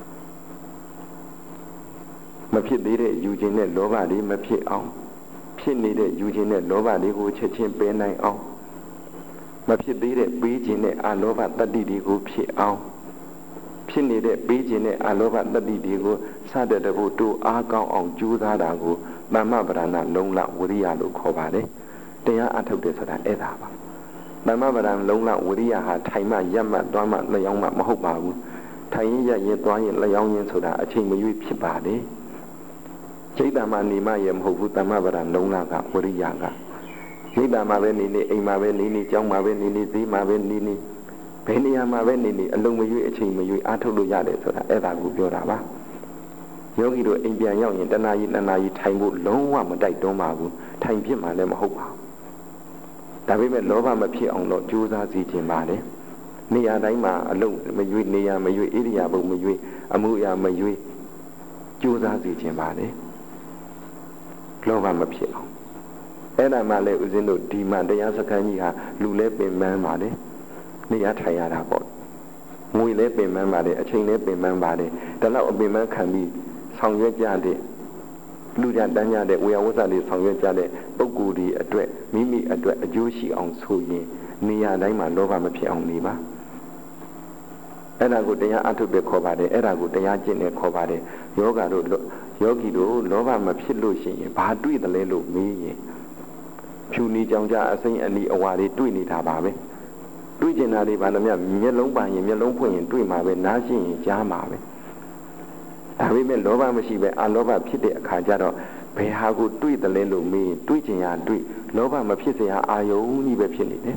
မဖြစ်သေးတဲ့ယူခြင်းနဲ့လောဘတွေမဖြစ်အောင်ဖြစ်နေတဲ့ယူခြင်းနဲ့လောဘတွေကိုချက်ချင်းပယ်နိုင်အောင်မဖြစ်သေးတဲ့ပြီးခြင်းနဲ့အလောဘတတ္တိတွေကိုဖြစ်အောင်ဖြစ်နေတဲ့ပေးခြင်းနဲ့အလောဘတတ္တိတွေကိုစတဲ့တဖို့တို့အားကောင်းအောင်ကြိုးစားတာကိုသမ္မပဒနာလုံးလဝရိယလို့ခေါ်ပါတယ်တရားအထုတ်တယ်ဆိုတာအဲ့ဒါပါသမ္မပဒနာလုံးလဝရိယဟာထိုင်မှရက်မှသွားမှလျောင်းမှမဟုတ်ပါဘူးထိုင်ရင်ရက်ရင်သွားရင်လျောင်းရင်ဆိုတာအချိန်မရွေးဖြစ်ပါတယ်စိတ်တမနေမှရမဟုတ်ဘူးသမ္မပဒနာလုံးလကဝရိယကစိတ်တမပဲနေနေအိမ်မှာပဲနေနေကြောင်းမှာပဲနေနေဈေးမှာပဲနေနေဘယ်နေရာမှာပဲနေနေအလုံးမရွေးအချိန်မရွေးအားထုတ်လို့ရတယ်ဆိုတာအဲ့ဒါကိုပြောတာပါယောဂီတို့အိမ်ပြန်ရောက်ရင်တဏှာကြီးထိုင်ဖို့လုံးဝမတိုက်တွန်းပါဘူးထိုင်ဖြစ်မှလည်းမဟုတ်ပါဘူးဒါပေမဲ့လောဘမဖြစ်အောင်တော့ကြိုးစားစီခြင်းပါတယ်နေရာတိုင်းမှာအလုံးမရွေးနေရာမရွေးဣရိယာပုမရွေးအမှုအရာမရွေးကြိုးစားစီခြင်းပါတယ်လောဘမဖြစ်အောင်အဲ့ဒါမှလည်းဦးဇင်းတို့ဒီမှာတရားစခန်းကြီးဟာလူလဲပင်ပန်းပါတယ်နေရာထိုင်ရတာပေါ့ငွေလဲပင်ပန်းပါတယ်အချိန်လဲပင်ပန်းပါတယ်ဒါတော့အပင်ပန်းခံပြီးဆောင်ရွက်ကြတဲ့လူကြတန်းကြတဲ့ဝေယဝဆတွေဆောင်ရွက်ကြတဲ့ပုဂ္ဂိုလ်တွေအတွက်မိမိအတွက်အကျိုးရှိအောင်ဆိုရင်နေရာတိုင်းမှာလောဘမဖြစ်အောင်နေပါအဲ့ဒါကိုတရားအထုတ်ပဲခေါ်ပါတယ်အဲ့ဒါကိုတရားကျင့်တယ်ခေါ်ပါတယ်ယောဂီတို့လောဘမဖြစ်လို့ရှိရင်ဘာတွေ့တယ်လဲလို့မေးရင်ဖြူနေကြောင်ကြအစိမ့်အနီအဝါတွေတွေ့နေတာပါပဲတွေ့ကျင်တာတွေဘာလို့မျက်လုံးပါရင်မျက်လုံးဖွင့်ရင်တွေ့မှာပဲနားရှိရင်ကြားမှာပဲဒါပေမဲ့လောဘမရှိပဲအလောဘဖြစ်တဲ့အခါကျတော့ဘယ်ဟာကိုတွေ့တယ်လဲလို့မေးရင်တွေ့ကျင်ရတွေ့လောဘမဖြစ်เสียအာယုံကြီးပဲဖြစ်နေတယ်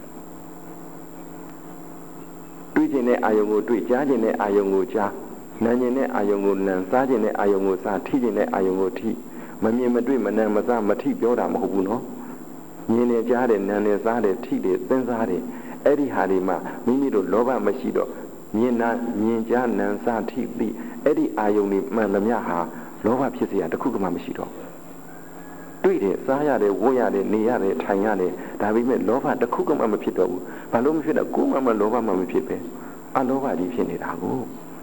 တွေ့ကျင်တဲ့အာယုံကိုတွေ့ကြားကျင်တဲ့အာယုံကိုကြားနားကျင်တဲ့အာယုံကိုနားစားကျင်တဲ့အာယုံကိုစားထိကျင်တဲ့အာယုံကိုထိမမြင်မတွေ့မနာမစားမထိပြောတာမဟုတ်ဘူးနော်မြင်နေကြားတယ်နားနေစားတယ်ထိတယ်စဉ်းစားတယ်အဲ့ဒီဟာတွေမှာမိမိတို့လောဘမရှိတော့မြင်ကြားနံစားထိပြီးအဲ့ဒီအာယုန်တွေမှန်သမျှဟာလောဘဖြစ်เสียတခုမှမရှိတော့တွေ့တယ်စားရတယ်ဝတ်ရတယ်နေရတယ်ထိုင်ရတယ်ဒါပေမဲ့လောဘတစ်ခုမှမဖြစ်တော့ဘူးဘာလို့မဖြစ်တော့ကိုယ်မှလောဘမှမဖြစ်ပဲအလောဘကြီးဖြစ်နေတာကို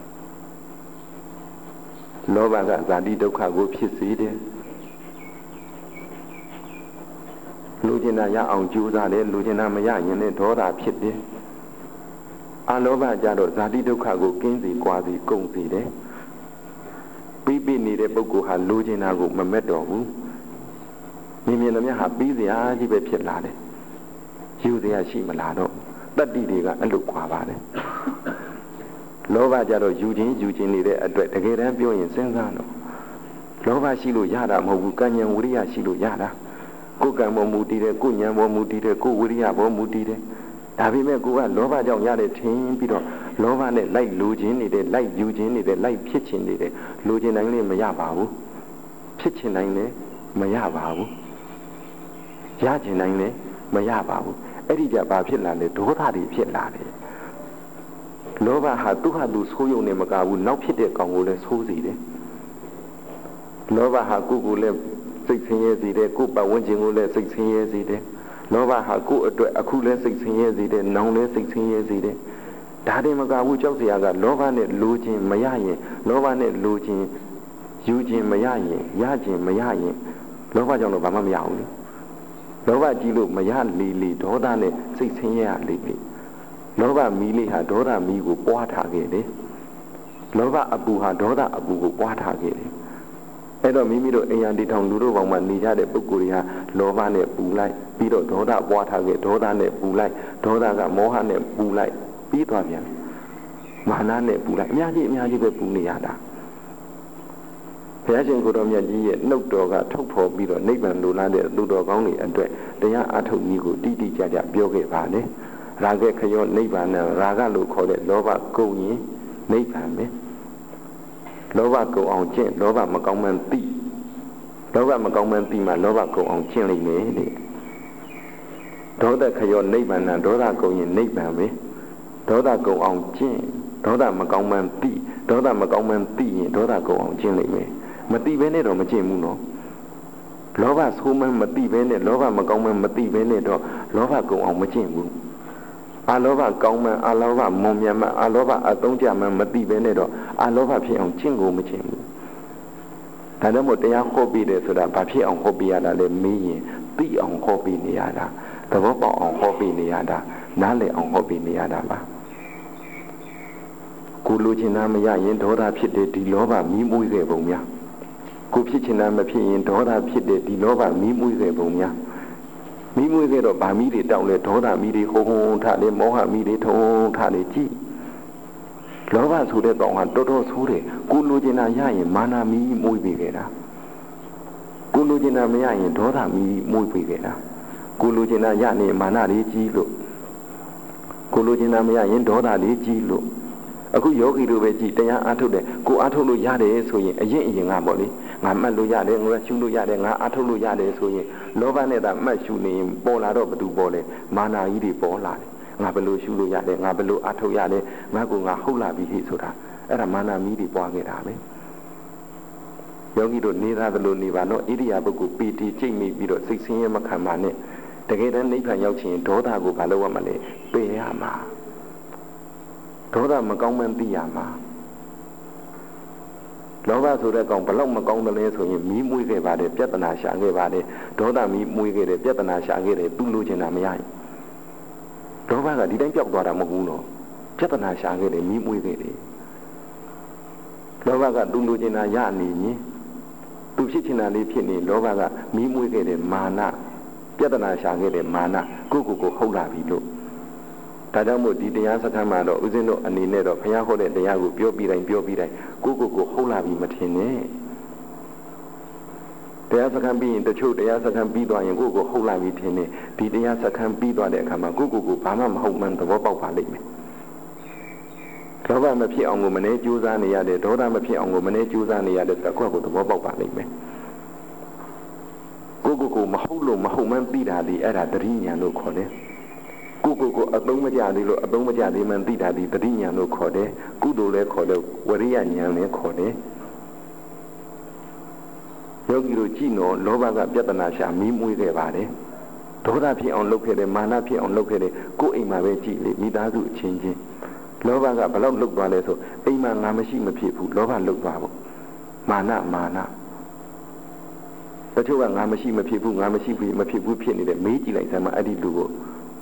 လောဘကဇာတိဒုက္ခကိုဖြစ်စေတယ်လူကျင်တာရအောင်ကြိုးစားတယ်လူကျင်တာမရရင်လည်းဒေါသဖြစ်တယ်အလောဘကြတော့ဇာတိဒုက္ခကိုကင်းစေ၊ကွာစေ၊ကုန်စေတယ်ပြီးပြီးနေတဲ့ပုဂ္ဂိုလ်ဟာလူကျင်တာကိုမမက်တော့ဘူးမြင်သမျှဟာပြီးစရာကြီးပဲဖြစ်လာတယ်ယူစရာရှိမလားတော့တတ္တိတွေကအလုခွာပါတယ်လောဘကြတော့ယူခြင်းနေတဲ့အတွက်တကယ်တမ်းပြောရင်စဉ်းစားတော့လောဘရှိလို့ရတာမဟုတ်ဘူးကံဉဏ်ဝိရိယရှိလို့ရတာကိုယ်ကံပေါ်မူတည်တယ်ကိုယ်ဉာဏ်ပေါ်မူတည်တယ်ကိုယ်ဝိရိယပေါ်မူတည်တယ်ဒါပေမဲ့ကိုကလောဘကြောင့်ရတယ်ထင်ပြီးတော့လောဘနဲ့လိုက်လူခြင်းနေတယ်လိုက်ယူခြင်းနေတယ်လိုက်ဖြစ်ခြင်းနေတယ်လူခြင်းတိုင်းလည်းမရပါဘူးဖြစ်ခြင်းတိုင်းလည်းမရပါဘူးရခြင်းတိုင်းလည်းမရပါဘူးအဲ့ဒီကြဘာဖြစ်လာလဲဒေါသတွေဖြစ်လာတယ်လောဘဟာသူ့ဟာသူဆိုးရုံနဲ့မကဘူးနောက်ဖြစ်တဲ့ကောင်ကိုလည်းဆိုးစေတယ်လောဘဟာကိုယ်ကိုလည်းစိတ်ဆင်းရဲစေတယ်ကိုယ်ပတ်ဝန်းကျင်ကိုလည်းစိတ်ဆင်းရဲစေတယ်လောဘဟာကိုယ်အတွက်အခုလည်းစိတ်ဆင်းရဲစေတယ်နောင်လည်းစိတ်ဆင်းရဲစေတယ်ဒါတည်းမကဘူးကြောက်စရာကလောဘနဲ့လိုခြင်းမရရင်လောဘနဲ့လိုခြင်းယူခြင်းမရရင်ရခြင်းမရရင်လောဘကြောင့်တော့ဘာမှမရဘူးလေလောဘကြီးလို့မရလေဒေါသနဲ့စိတ်ဆင်းရဲရလေလောဘမီးလေးဟာဒေါသမီးကိုပွားထားခဲ့တယ်လောဘအပူဟာဒေါသအပူကိုပွားထားခဲ့တယ်အဲ့တော့မိမိတို့အိမ်ရန်တီထောင်လူတို့ဘောင်မှာနေကြတဲ့ပုဂ္ဂိုလ်တွေဟာလောဘနဲ့ပူလိုက်ပြီးတော့ဒေါသပွားထားခဲ့ဒေါသနဲ့ပူလိုက်ဒေါသကမောဟနဲ့ပူလိုက်ပြီးသွားပြန်မာနနဲ့ပူလိုက်အများကြီးပဲပူနေရတာဘုရားရှင်ကိုယ်တော်မြတ်ကြီးရဲ့နှုတ်တော်ကထုတ်ဖော်ပြီးတော့နိဗ္ဗာန်လိုလားတဲ့သူတော်ကောင်းတွေအတွက်တရားအထုတ်ကြီးကိုတိတိကျကျပြောခဲ့ပါလေရာဂခယောနိဗ္ဗာန်နဲ့ရာဂလို့ခေါ်တဲ့လောဘကုန်ရင်နိဗ္ဗာန်ပဲလောဘကုန်အောင်ကျင့်လောဘမကောင်းမှန်းသိလောဘမကောင်းမှန်းသိမှလောဘကုန်အောင်ကျင့်လိမ့်မယ်တဲ့ဒေါသခယောနိဗ္ဗာန်နဲ့ဒေါသကုန်ရင်နိဗ္ဗာန်ပဲဒေါသကုန်အောင်ကျင့်ဒေါသမကောင်းမှန်းသိဒေါသမကောင်းမှန်းသိရင်ဒေါသကုန်အောင်ကျင့်လိမ့်မယ်မသိဘဲနဲ့တော့မကျင့်ဘူးနော်လောဘဆိုးမှန်းမသိဘဲနဲ့လောဘမကောင်းမှန်းမသိဘဲနဲ့တော့လောဘကုန်အောင်မကျင့်ဘူးအလောဘကောင်းမှန်းအလောဘမွန်မြတ်မှန်းအလောဘအသုံးကျမှန်းမသိဘဲနဲ့တော့အလောဘဖြစ်အောင်ကျင့်ကိုမကျင့်ဘူးဒါကြောင့်မို့တရားဟောပြီးတယ်ဆိုတာဘာဖြစ်အောင်ဟောပြရတာလဲမေးရင်သိအောင်ဟောပြီးနေရတာသဘောပေါက်အောင်ဟောပြီးနေရတာနားလည်အောင်ဟောပြီးနေရတာပါကိုလိုချင်တာမရရင်ဒေါသဖြစ်တဲ့ဒီလောဘမီးမွေးခဲ့ပုံများကိုဖြစ်ချင်တာမဖြစ်ရင်ဒေါသဖြစ်တဲ့ဒီလောဘမီးမွေးခဲ့ပုံများမီးမွေးခဲ့တော့ဗာမီးတွေတောင်းလဲဒေါသမီးတွေဟုံထလေမောဟမီးတွေထုံထလေကြည့်လောဘဆိုတဲ့ကောင်ဟာတော်တော်ဆိုးတယ်ကိုလိုချင်တာရရင်မာနမီးမွေးပြီးခဲ့တာကိုလိုချင်တာမရရင်ဒေါသမီးမွေးပြီးခဲ့တာကိုလိုချင်တာရနေမာနလေးကြီးလို့ကိုလိုချင်တာမရရင်ဒေါသလေးကြီးလို့အခုယောဂီတို့ပဲကြည်တရားအားထုတ်တယ်ကိုအားထုတ်လို့ရတယ်ဆိုရင်အရင်ကပေါ့လေငါမှတ်လို့ရတယ်ငါရှုလို့ရတယ်ငါအားထုတ်လို့ရတယ်ဆိုရင်လောဘနဲ့သာမှတ်ရှုနေရင်ပေါ်လာတော့ဘသူပေါ်လဲမာနာကြီးတွေပေါ်လာတယ်ငါဘယ်လိုရှုလို့ရတယ်ငါဘယ်လိုအားထုတ်ရတယ်ငါကဟုတ်လာပြီဟိဆိုတာအဲ့ဒါမာနာမီးတွေပွားခဲ့တာပဲယောဂီတို့နေသားဘယ်လိုနေပါတော့ဣရိယာပုဂ္ဂိုလ်ပီတိကျိတ်မိပြီးတော့စိတ်ဆင်းရဲမခံပါနဲ့တကယ်တမ်းနိဗ္ဗာန်ရောက်ချင်ဒေါသကိုဘာလို့ရမလဲပယ်ရမှာဒေါသမကောင်းမှန်းသိရမှာလောဘဆိုတဲ့ကောင်ဘလောက်မကောင်းတယ်လဲဆိုရင်မီးမွေးခဲ့ပါတယ်ပြဿနာရှာခဲ့ပါတယ်ဒေါသမီးမွေးခဲ့တယ်ပြဿနာရှာခဲ့တယ်သူ့လိုချင်တာမရရင်ဒေါဘကဒီတိုင်းပြောက်သွားတာမဟုတ်ဘူးနော်ပြဿနာရှာခဲ့တယ်မီးမွေးခဲ့တယ်လောဘကသူ့လိုချင်တာရနေရင်သူဖြစ်ချင်တာလေးဖြစ်နေလောဘကမီးမွေးခဲ့တယ်မာနပြဿနာရှာခဲ့တယ်မာနကိုဟုတ်လာပြီလို့ဒါကြောင့်မို့ဒီတရားစခန်းမှာတော့ဦးဇင်းတို့အနေနဲ့တော့ဘုရားဟောတဲ့တရားကိုပြောပြီးတိုင်းကိုဟုတ်လာပြီမထင်နဲ့တရားစခန်းပြီးရင်တချို့တရားစခန်းပြီးသွားရင်ကိုဟုတ်လာပြီထင်နေဒီတရားစခန်းပြီးသွားတဲ့အခါမှာကိုဘာမှမဟုတ်မှန်းသဘောပေါက်ပါလိမ့်မယ်လောဘမဖြစ်အောင်ကိုမနေကြိုးစားနေရတယ်ဒေါသမဖြစ်အောင်ကိုမနေကြိုးစားနေရတဲ့တကွက်ကိုသဘောပေါက်ပါလိမ့်မယ်ကိုမဟုတ်လို့မဟုတ်မှန်းသိတာဒီအဲ့ဒါတတိညာလို့ခေါ်တယ်ကိုအသုံးမကျသေးလို့အသုံးမကျသေးမှန်းသိတာဒီတတိညာလို့ခေါ်တယ်ကုသိုလ်လည်းခေါ်တယ်ဝရိယဉာဏ်လည်းခေါ်တယ်ယောဂီတို့ကြည့်နော်လောဘကပြဿနာရှာမီးမွေးခဲ့ပါတယ်ဒေါသဖြစ်အောင်လုပ်ခဲ့တယ်မာနဖြစ်အောင်လုပ်ခဲ့တယ်ကိုယ်အိမ်မှာပဲကြည့်လေမိသားစုအချင်းချင်းလောဘကဘလောက်လုတ်သွားလဲဆိုအိမ်မှာငါမရှိမဖြစ်ဘူးလောဘလုတ်သွားဖို့မာနတချို့ကငါမရှိမဖြစ်ဘူးငါမရှိဘူးမဖြစ်ဘူးဖြစ်နေတယ်မေးကြည့်လိုက်စမ်းမအဲ့ဒီလူကို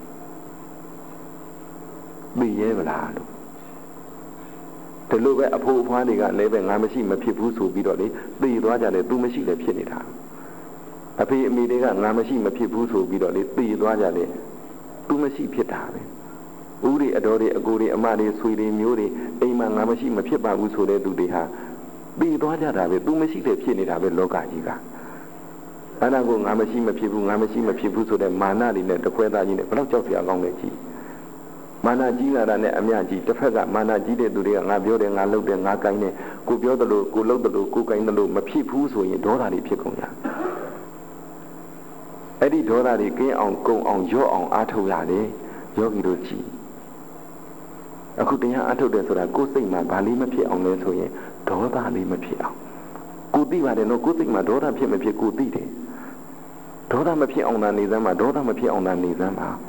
သိရဲမလားလို့ဒီလိုပဲအဖိုးအဖွားတွေကလည်းပဲငါမရှိမဖြစ်ဘူးဆိုပြီးတော့လေသိသွားကြတယ်သူမရှိလည်းဖြစ်နေတာအဖေအမေတွေကငါမရှိမဖြစ်ဘူးဆိုပြီးတော့လေသိသွားကြတယ်သူမရှိဖြစ်တာပဲဦးတွေအတော်တွေအကိုတွေအမတွေဆွေတွေမျိုးတွေအိမ်မှာငါမရှိမဖြစ်ပါဘူးဆိုတဲ့သူတွေဟာသိသွားကြတာပဲသူမရှိလည်းဖြစ်နေတာပဲလောကကြီးကအဲ့ဒါကိုငါမရှိမဖြစ်ဘူးငါမရှိမဖြစ်ဘူးဆိုတဲ့မာနတွေနဲ့တခွဲသားကြီးနဲ့ဘယ်တော့ကြောက်စရာကောင်းလဲကြီးမာနကြီးလာတာနဲ့အမြကြီးတစ်ဖက်ကမာနကြီးတဲ့သူတွေကငါပြောတယ်ငါလုပ်တယ်ငါကိုင်းတယ်ကိုပြောတယ်လို့ကိုလုပ်တယ်လို့ကိုကိုင်းတယ်လို့မဖြစ်ဘူးဆိုရင်ဒေါသတွေဖြစ်ကုန်ကြအဲ့ဒီဒေါသတွေကင်းအောင်ကုံအောင်ရော့အောင်အားထုတ်ရတယ်ယောဂီတို့ကြည့်အခုတရားအားထုတ်တယ်ဆိုတာကိုယ်စိတ်မှာဘာလေးမဖြစ်အောင်လဲဆိုရင်ဒေါသလေးမဖြစ်အောင်ကိုသိပါတယ်နော်ကိုစိတ်မှာဒေါသဖြစ်မဖြစ်ကိုသိတယ်ဒေါသမဖြစ်အောင်သာနေစမ်းပါဒေါသမဖြစ်အောင်သာနေစမ်းပါ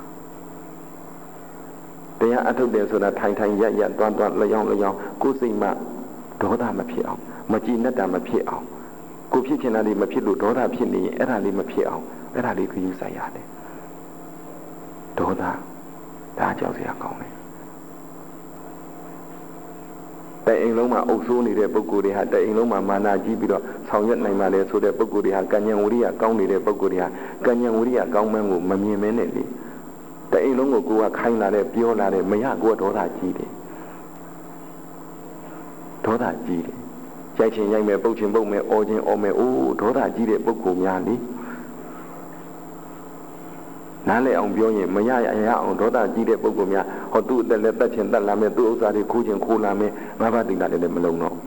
တရားအထုတ်တယ်ဆိုတာထိုင်တွန်းလျောင်းကိုယ်စိတ်မှာဒေါသမဖြစ်အောင်မကြည်နဲ့တာမဖြစ်အောင်ကိုဖြစ်ချင်တာလေးမဖြစ်လို့ဒေါသဖြစ်နေရင်အဲ့ဒါလေးမဖြစ်အောင်အဲ့ဒါလေးခရီးဆိုင်ရတယ်ဒေါသဒါကြောက်စရာကောင်းတယ်တဲ့အိမ်လုံးမှာအုပ်ဆိုးနေတဲ့ပုဂ္ဂိုလ်တွေဟာတဲ့အိမ်လုံးမှာမာနကြီးပြီးတော့ဆောင်ရွက်နိုင်ပါလေဆိုတဲ့ပုဂ္ဂိုလ်တွေဟာကဉ္ဉံဝရိယကောင်းနေတဲ့ပုဂ္ဂိုလ်တွေဟာကဉ္ဉံဝရိယကောင်းမှန်းကိုမမြင်မဲနဲ့လေတဲ့အိမ်လုံးကိုကိုယ်ကခိုင်းလာတဲ့ပြောလာတဲ့မရကိုယ်ဒေါသကြီးတယ်ဒေါသကြီးတယ်ရိုက်ချင်ရိုက်မယ်ပုတ်ချင်ပုတ်မယ်အော်ချင်အော်မယ်အိုးဒေါသကြီးတဲ့ပုဂ္ဂိုလ်များလေနားလည်အောင်ပြောရင်မရအောင်ဒေါသကြီးတဲ့ပုဂ္ဂိုလ်များဟောသူ့အသက်လည်းတတ်ချင်တတ်လာမယ်သူ့ဥစ္စာတွေခိုးချင်ခိုးလာမယ်ငါးပါးသီလလည်းမလုံတော့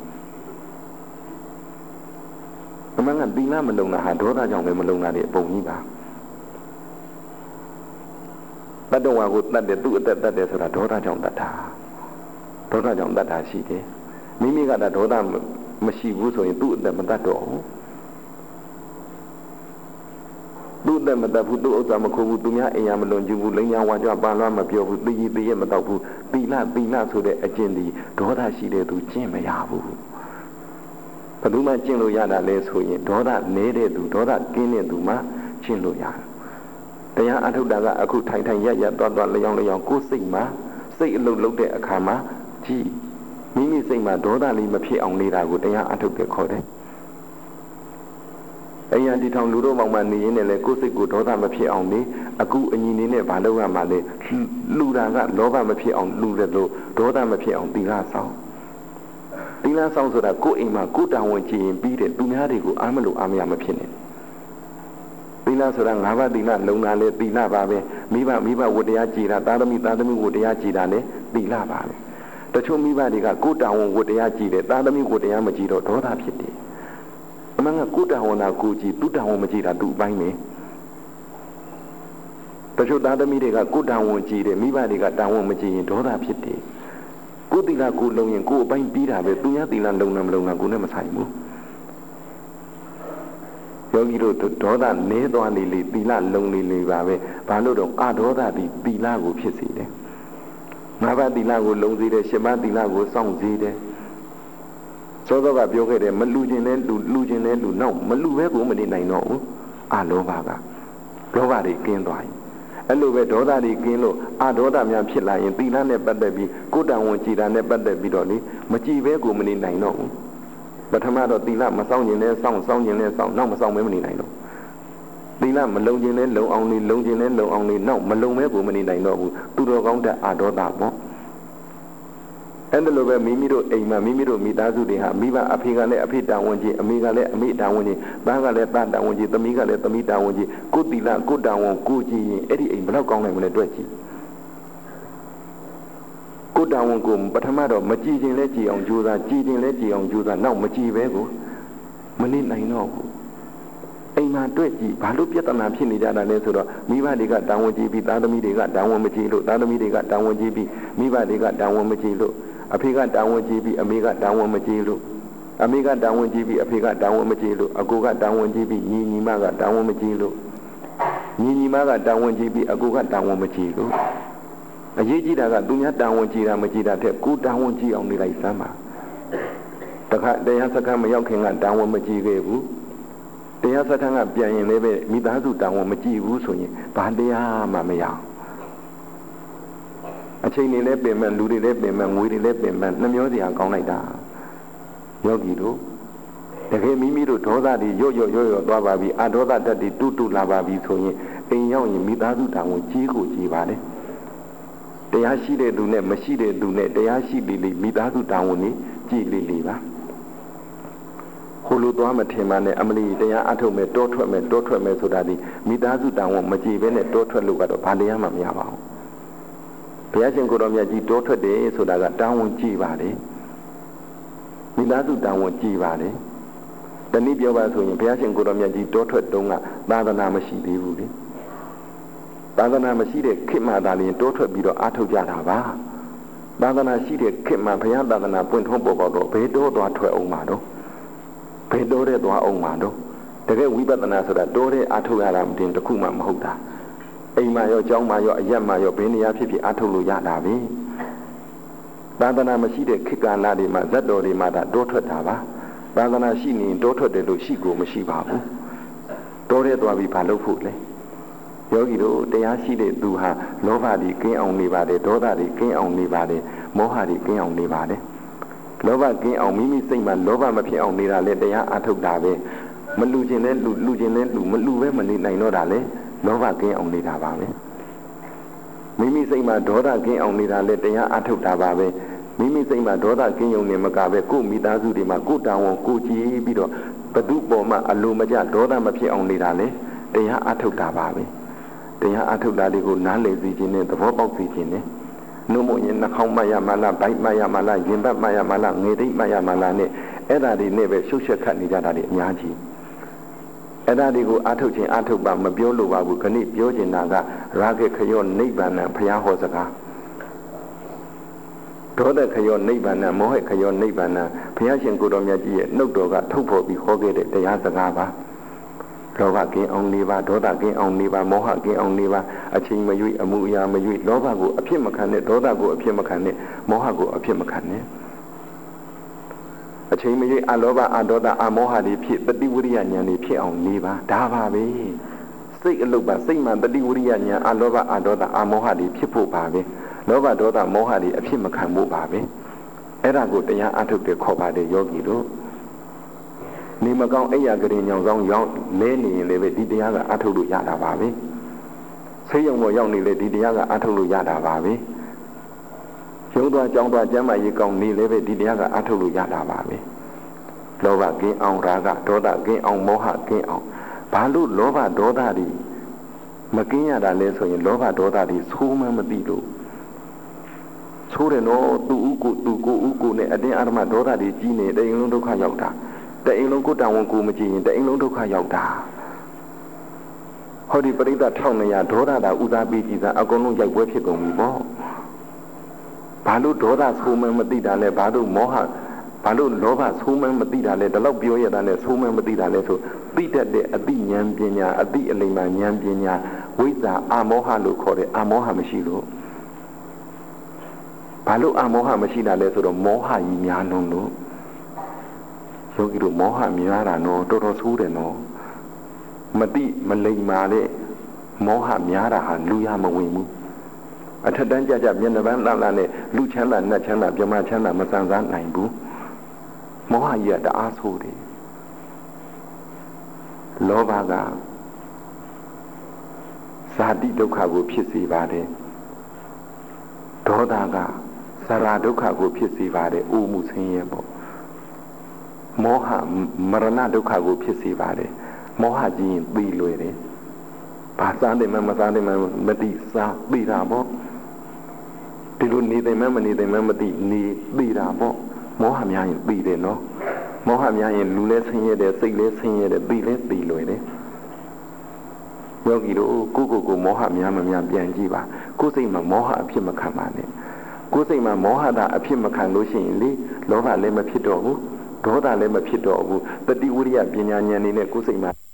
အမှန်ကသီလမလုံတာဟာဒေါသကြောင့်ပဲမလုံတာတဲ့အပုံကြီးပါတတ္တဝါကိုတတ်တယ်သူ့အသက်တတ်တယ်ဆိုတာဒေါသကြောင့်တတ်တာဒေါသကြောင့်တတ်တာရှိတယ်မိမိကဒေါသမရှိဘူးဆိုရင်သူ့အသက်မတတ်တော့ဘူးသူ့တဲ့မတတ်ဘူးသူ့ဥစ္စာမခိုးဘူးသူများအိမ်ရမလွန်ကျူးဘူးလိန်ညာဝါကြပန်လွှမ်းမပြောဘူးတည်ရမတော့ဘူးသီလဆိုတဲ့အကျင့်ဒီဒေါသရှိတဲ့သူကျင့်မရဘူးဘယ်သူမှကျင့်လို့ရတာလဲဆိုရင်ဒေါသနေတဲ့သူဒေါသကင်းတဲ့သူမှကျင့်လို့ရတယ်တရားအထုတ်တာကအခုထိုင်ရက်သွားလျောင်းကိုယ်စိတ်မှာစိတ်အလုပ်လုပ်တဲ့အခါမှာကြည်မိမိစိတ်မှာဒေါသလေးမဖြစ်အောင်နေတာကိုတရားအထုတ်တယ်ခေါ်တယ်အရင်ဒီထောင်လူတို့မောင်မှနေရင်းနဲ့လေကိုယ်စိတ်ကိုဒေါသမဖြစ်အောင်နေအခုအညီနေနဲ့ဘာလုပ်ရမှာလဲလူတာကလောဘမဖြစ်အောင်လူတယ်လို့ဒေါသမဖြစ်အောင်သီလဆောင်ဆိုတာကိုယ်အိမ်မှာကိုယ်တာဝန်ကြည့်ရင်ပြီးတယ်သူများတွေကိုအားမလို့အားမရမဖြစ်နေသီလဆိုတာ၅ပါးသီလလုံတာလေသီလပါပဲမိဘဝတ္တရားကြည်တာသာသမီဝတ္တရားကြည်တာလေသီလပါပဲတချို့မိဘတွေကကိုယ်တာဝန်ဝတ္တရားကြည်တယ်သာသမီဝတ္တရားမကြည်တော့ဒေါသဖြစ်တယ်အမှန်ကကိုယ်တာဝန်နာကိုကြည်သူ့တာဝန်မကြည်တာသူ့အပိုင်းပဲတချို့သာသမီတွေကကိုယ်တာဝန်ကြည်တယ်မိဘတွေကတာဝန်မကြည်ရင်ဒေါသဖြစ်တယ်ကိုယ်သီလကိုလုံရင်ကိုယ်အပိုင်းပြီးတာပဲသူများသီလလုံနေမလုံတာကိုနဲ့မဆိုင်ဘူးယောဂီတို့ဒေါသနဲသွားလေသီလလုံလေပါပဲဘာလို့တော့အဒေါသဒီသီလကိုဖြစ်စေတယ်ငါးပါးသီလကိုလုံစေတယ်ရှစ်ပါးသီလကိုစောင့်စေတယ်သောသောကပြောခဲ့တယ်မလူခြင်းနဲ့လူခြင်းနဲ့လူနောက်မလူပဲကိုမနေနိုင်တော့ဘူးအလောဘကလောဘတွေကင်းသွားရင်အဲ့လိုပဲဒေါသတွေကင်းလို့အဒေါသများဖြစ်လာရင်သီလနဲ့ပတ်သက်ပြီးကိုယ်တန်ဝန်ကြည်တာနဲ့ပတ်သက်ပြီးတော့လေမကြည်ပဲကိုမနေနိုင်တော့ဘူးပထမတော့သီလမစောင့်ခြင်းနဲ့စောင့်ခြင်းနဲ့စောင့်နောက်မစောင့်ပဲမနေနိုင်တော့သီလမလုံခြင်းနဲ့လုံအောင်နေလုံခြင်းနဲ့လုံအောင်နေနောက်မလုံပဲကိုမနေနိုင်တော့ဘူးသူတော်ကောင်းတဲ့အဒေါသပေါ့အဲ့ဒါလိုပဲမိမိတို့အိမ်မှာမိမိတို့မိသားစုတွေဟာမိဘအဖေကလည်းအဖေတာဝန်ကြီးအမေကလည်းအမေတာဝန်ကြီးသားကလည်းသားတာဝန်ကြီးသမီးကလည်းသမီးတာဝန်ကြီးကိုယ်တီလာကိုယ်တာဝန်ကိုကြည့်ရင်အဲ့ဒီအိမ်ဘယ်တော့ကောင်းနိုင်မလဲတွက်ကြည့်ကိုယ်တာဝန်ကိုပထမတော့မကြည့်ခြင်းလဲကြည်အောင်ကြိုးစားကြည်ခြင်းလဲကြည်အောင်ကြိုးစားနောက်မကြည်ပဲကိုမနေနိုင်တော့ဘူးအိမ်မှာတွေ့ကြည့်ဘာလို့ပြဿနာဖြစ်နေကြတာလဲဆိုတော့မိဘတွေကတာဝန်ကြီးပြီးသားသမီးတွေကတာဝန်မကြီးလို့သားသမီးတွေကတာဝန်ကြီးပြီးမိဘတွေကတာဝန်မကြီးလို့အဖေကတာဝန်ကြီးပြီးအမေကတာဝန်မကြီးလို့အမေကတောင်းဝင်ကြည့်ပြီးအဖေကတောင်းဝင်မကြည့်လို့အကိုကတောင်းဝင်ကြည့်ပြီးညီမကတောင်းဝင်မကြည့်လို့ညီမကတောင်းဝင်ကြည့်ပြီးအကိုကတောင်းဝင်မကြည့်လို့အရေးကြီးတာကသူများတောင်းဝင်ကြည့်တာမကြည့်တာတဲ့ကိုတောင်းဝင်ကြည့်အောင်နေလိုက်စမ်းပါတခါတရားစခန်းမရောက်ခင်ကတောင်းဝင်မကြည့်ခဲ့ဘူးတရားစခန်းကပြန်ရင်လည်းပဲမိသားစုတောင်းဝင်မကြည့်ဘူးဆိုရင်ဘာတရားမှမရအောင်အချိန်တွေလည်းပင်ပန်းလူတွေလည်းပင်ပန်းငွေတွေလည်းပင်ပန်းနှမျောစရာကောင်းလိုက်တာယောဂီတို့တကယ်မိမိတို့ဒေါသတွေရော့သွားပါပြီအဒေါသတက်တွေတူလာပါပြီဆိုရင်အိမ်ရောက်ရင်မိသားစုတောင်းဝင်ကြီးကိုကြီးပါလေတရားရှိတဲ့သူနဲ့မရှိတဲ့သူနဲ့တရားရှိလေမိသားစုတောင်းဝင်ကြည်လေပါဟိုလိုသွားမထင်ပါနဲ့အမလီတရားအထုတ်မဲ့တောထွက်မဲ့ဆိုတာဒီမိသားစုတောင်းဝင်မကြည်ပဲနဲ့တောထွက်လို့ကတော့ဘာတရားမှမရပါဘူးဘုရားရှင်ကိုယ်တော်မြတ်ကြီးတောထွက်တယ်ဆိုတာကတောင်းဝင်ကြည်ပါလေမိသားစုတောင်းဝင်ကြည်ပါလေတနည်းပြောပါဆိုရင်ဘုရားရှင်ကိုယ်တော်မြတ်ကြီးတောထွက်တုန်းကသာသနာမရှိသေးဘူးလေသာသနာမရှိတဲ့ခေတ်မှသာလျှင်တောထွက်ပြီးတော့အားထုတ်ကြတာပါသာသနာရှိတဲ့ခေတ်မှဘုရားသာသနာပွင့်ထွန်းပေါ်ပေါက်တော့ဘယ်တော့သွားထွက်အောင်မှာတော့ဘယ်တော့တဲ့သွားအောင်မှာတော့တကယ်ဝိပဿနာဆိုတာတောတဲ့အားထုတ်ရတာမတင်တစ်ခုမှမဟုတ်တာအိမ်မှာရောကျောင်းမှာရောအရက်မှာရောဘယ်နေရာဖြစ်ဖြစ်အားထုတ်လို့ရတာပဲသာသနာမရှိတဲ့ခေတ်ကာလတွေမှာဇတ်တော်တွေမှာဒါတောထွက်တာပါသာသနာရှိနေတောထွက်တယ်လို့ရှိကိုမရှိပါဘူးတောတဲ့သွားပြီးဘာလုပ်ဖို့လဲယောဂီတို့တရားရှိတဲ့သူဟာလောဘတွေကင်းအောင်နေပါတယ်ဒေါသတွေကင်းအောင်နေပါတယ်မောဟတွေကင်းအောင်နေပါတယ်လောဘကင်းအောင်မိမိစိတ်မှာလောဘမဖြစ်အောင်နေတာလေတရားအထုတ်တာပဲမလူခြင်းနဲ့လူခြင်းနဲ့လူမလူပဲမနေနိုင်တော့တာလေလောဘကင်းအောင်နေတာပါပဲမိမိစိတ်မှာဒေါသကင်းအောင်နေတာလေတရားအထုတ်တာပါပဲမိမိစိတ်မှာဒေါသကင်းုံနဲ့မကပဲကိုယ်မိသားစုတွေမှာကိုယ်တောင်းဝန်ကိုကြည်ပြီးတော့ဘဒုပေါ်မှာအလိုမကျဒေါသမဖြစ်အောင်နေတာလေတရားအထုတ်တာပါပဲတရားအထုတ်တာတွေကိုနားလည်သိခြင်းနဲ့သဘောပေါက်သိခြင်းနဲ့နှုတ်မရင်နှာခေါင်းမှတ်ရမှလားဗိုက်မှတ်ရမှလားရင်ဘတ်မှတ်ရမှလားငေတိတ်မှတ်ရမှလားနဲ့အဲ့ဒါတွေနဲ့ပဲရှုပ်ရှက်ခတ်နေကြတာတွေအများကြီးအဲ့ဒါတွေကိုအထုတ်ခြင်းအထုတ်ပါမပြောလို့ပါဘူးခဏပြောချင်တာကရာဂခရောနိဗ္ဗာန်ဘုရားဟောစကားဒေါသခရောနိဗ္ဗာန်မောဟခရောနိဗ္ဗာန်ဘုရားရှင်ကိုယ်တော်မြတ်ကြီးရဲ့နှုတ်တော်ကထုတ်ဖော်ပြီးဟောခဲ့တဲ့တရားစကားပါလောဘကင်းအောင်နေပါဒေါသကင်းအောင်နေပါမောဟကင်းအောင်နေပါအချိန်မရွေ့အမှုအရာမရွေ့လောဘကိုအဖြစ်မခံနဲ့ဒေါသကိုအဖြစ်မခံနဲ့မောဟကိုအဖြစ်မခံနဲ့အချိန်မရွေ့အလောဘအဒေါသအမောဟတွေဖြစ်တတိဝရိယဉာဏ်တွေဖြစ်အောင်နေပါဒါပါပဲစိတ်အလုပ်ပါစိတ်မှတတိဝရိယဉာဏ်အလောဘအဒေါသအမောဟတွေဖြစ်ဖို့ပါပဲလောဘဒေါသမောဟတွေအဖြစ်မခံဖို့ပါပဲအဲ့ဒါကိုတရားအထုတ်တဲ့ခေါ်ပါတယ်ယောဂီတို့နေမကောင်းအိယာကလေးညောင်ဆောင်ရောက်လဲနေရင်လည်းပဲဒီတရားကအထုတ်လို့ရတာပါပဲဆေးရုံပေါ်ရောက်နေလေဒီတရားကအထုတ်လို့ရတာပါပဲရုံးသွားကြောင်းသွားကျမ်းမာရေးကောင်းနေလည်းပဲဒီတရားကအထုတ်လို့ရတာပါပဲလောဘကင်းအောင်ရာဂဒေါသကင်းအောင်မောဟကင်းအောင်ဘာလို့လောဘဒေါသတွေမကင်းရတာလဲဆိုရင်လောဘဒေါသတွေဆိုးမှမသိလို့ဆိုးတယ်နော်သူဥကိုနဲ့အတင်းအဓမ္မဒေါသတွေကြီးနေတဲ့အင်းလုံးဒုက္ခရောက်တာတအိမ်လုံးကိုတောင်ဝန်ကိုမကြည့်ရင်တအိမ်လုံးဒုက္ခရောက်တာဟောဒီပရိသတ်1200ဒေါသတာဥစားပြီးကြည်စားအကုန်လုံးရိုက်ပွဲဖြစ်ကုန်ပြီပေါ့ဘာလို့ဒေါသဆိုးမှမသိတာလဲဘာလို့မောဟဘာလို့လောဘဆိုးမှမသိတာလဲဒီလောက်ပြောရတာနဲ့ဆိုးမှမသိတာလဲဆိုသိတတ်တဲ့အသိဉာဏ်ပညာအသိအလိမ္မာဉာဏ်ပညာဝိဇ္ဇာအမောဟလို့ခေါ်တယ်အမောဟမရှိလို့ဘာလို့အမောဟမရှိတာလဲဆိုတော့မောဟကြီးများလုံးလို့ယောဂီတို့မောဟများတာနော်တော်တော်ဆိုးတယ်နော်မတိမလိမ္မာတဲ့မောဟများတာဟာလူရမဝင်ဘူးအထက်တန်းကြကြမျက်နှာပန်းလှလှနဲ့လူချမ်းသာနတ်ချမ်းသာပြမချမ်းသာမစံစားနိုင်ဘူးမောဟကြီးကတအားဆိုးတယ်လောဘကဇာတိဒုက္ခကိုဖြစ်စေပါတယ်ဒေါသကသရဒုက္ခကိုဖြစ်စေပါတယ်အိုမှုဆင်းရဲပေါ့မောဟမရဏဒုက္ခကိုဖြစ်စေပါတယ်မောဟကြီးရင်ပြီးလွယ်တယ်ဘာစားတယ်မှမစားတယ်မှမသိစားပြီးတာပေါ့ဒီလိုနေတယ်မှမနေတယ်မှမသိနေပြီးတာပေါ့မောဟများရင်ပြီးတယ်နော်မောဟများရင်လူလဲဆင်းရဲတယ်စိတ်လဲဆင်းရဲတယ်ပြီးလဲပြီးလွယ်တယ်ယောဂီတို့ကိုမောဟများမများပြန်ကြည့်ပါကိုယ်စိတ်မှာမောဟအဖြစ်မခံပါနဲ့ကိုယ်စိတ်မှာမောဟတာအဖြစ်မခံလို့ရှိရင်လေလောဘလည်းမဖြစ်တော့ဘူးဒေါသလည်းမဖြစ်တော့ဘူးတတိဝိရိယပညာဉာဏ်နေနဲ့ကိုယ်စိတ်မှာ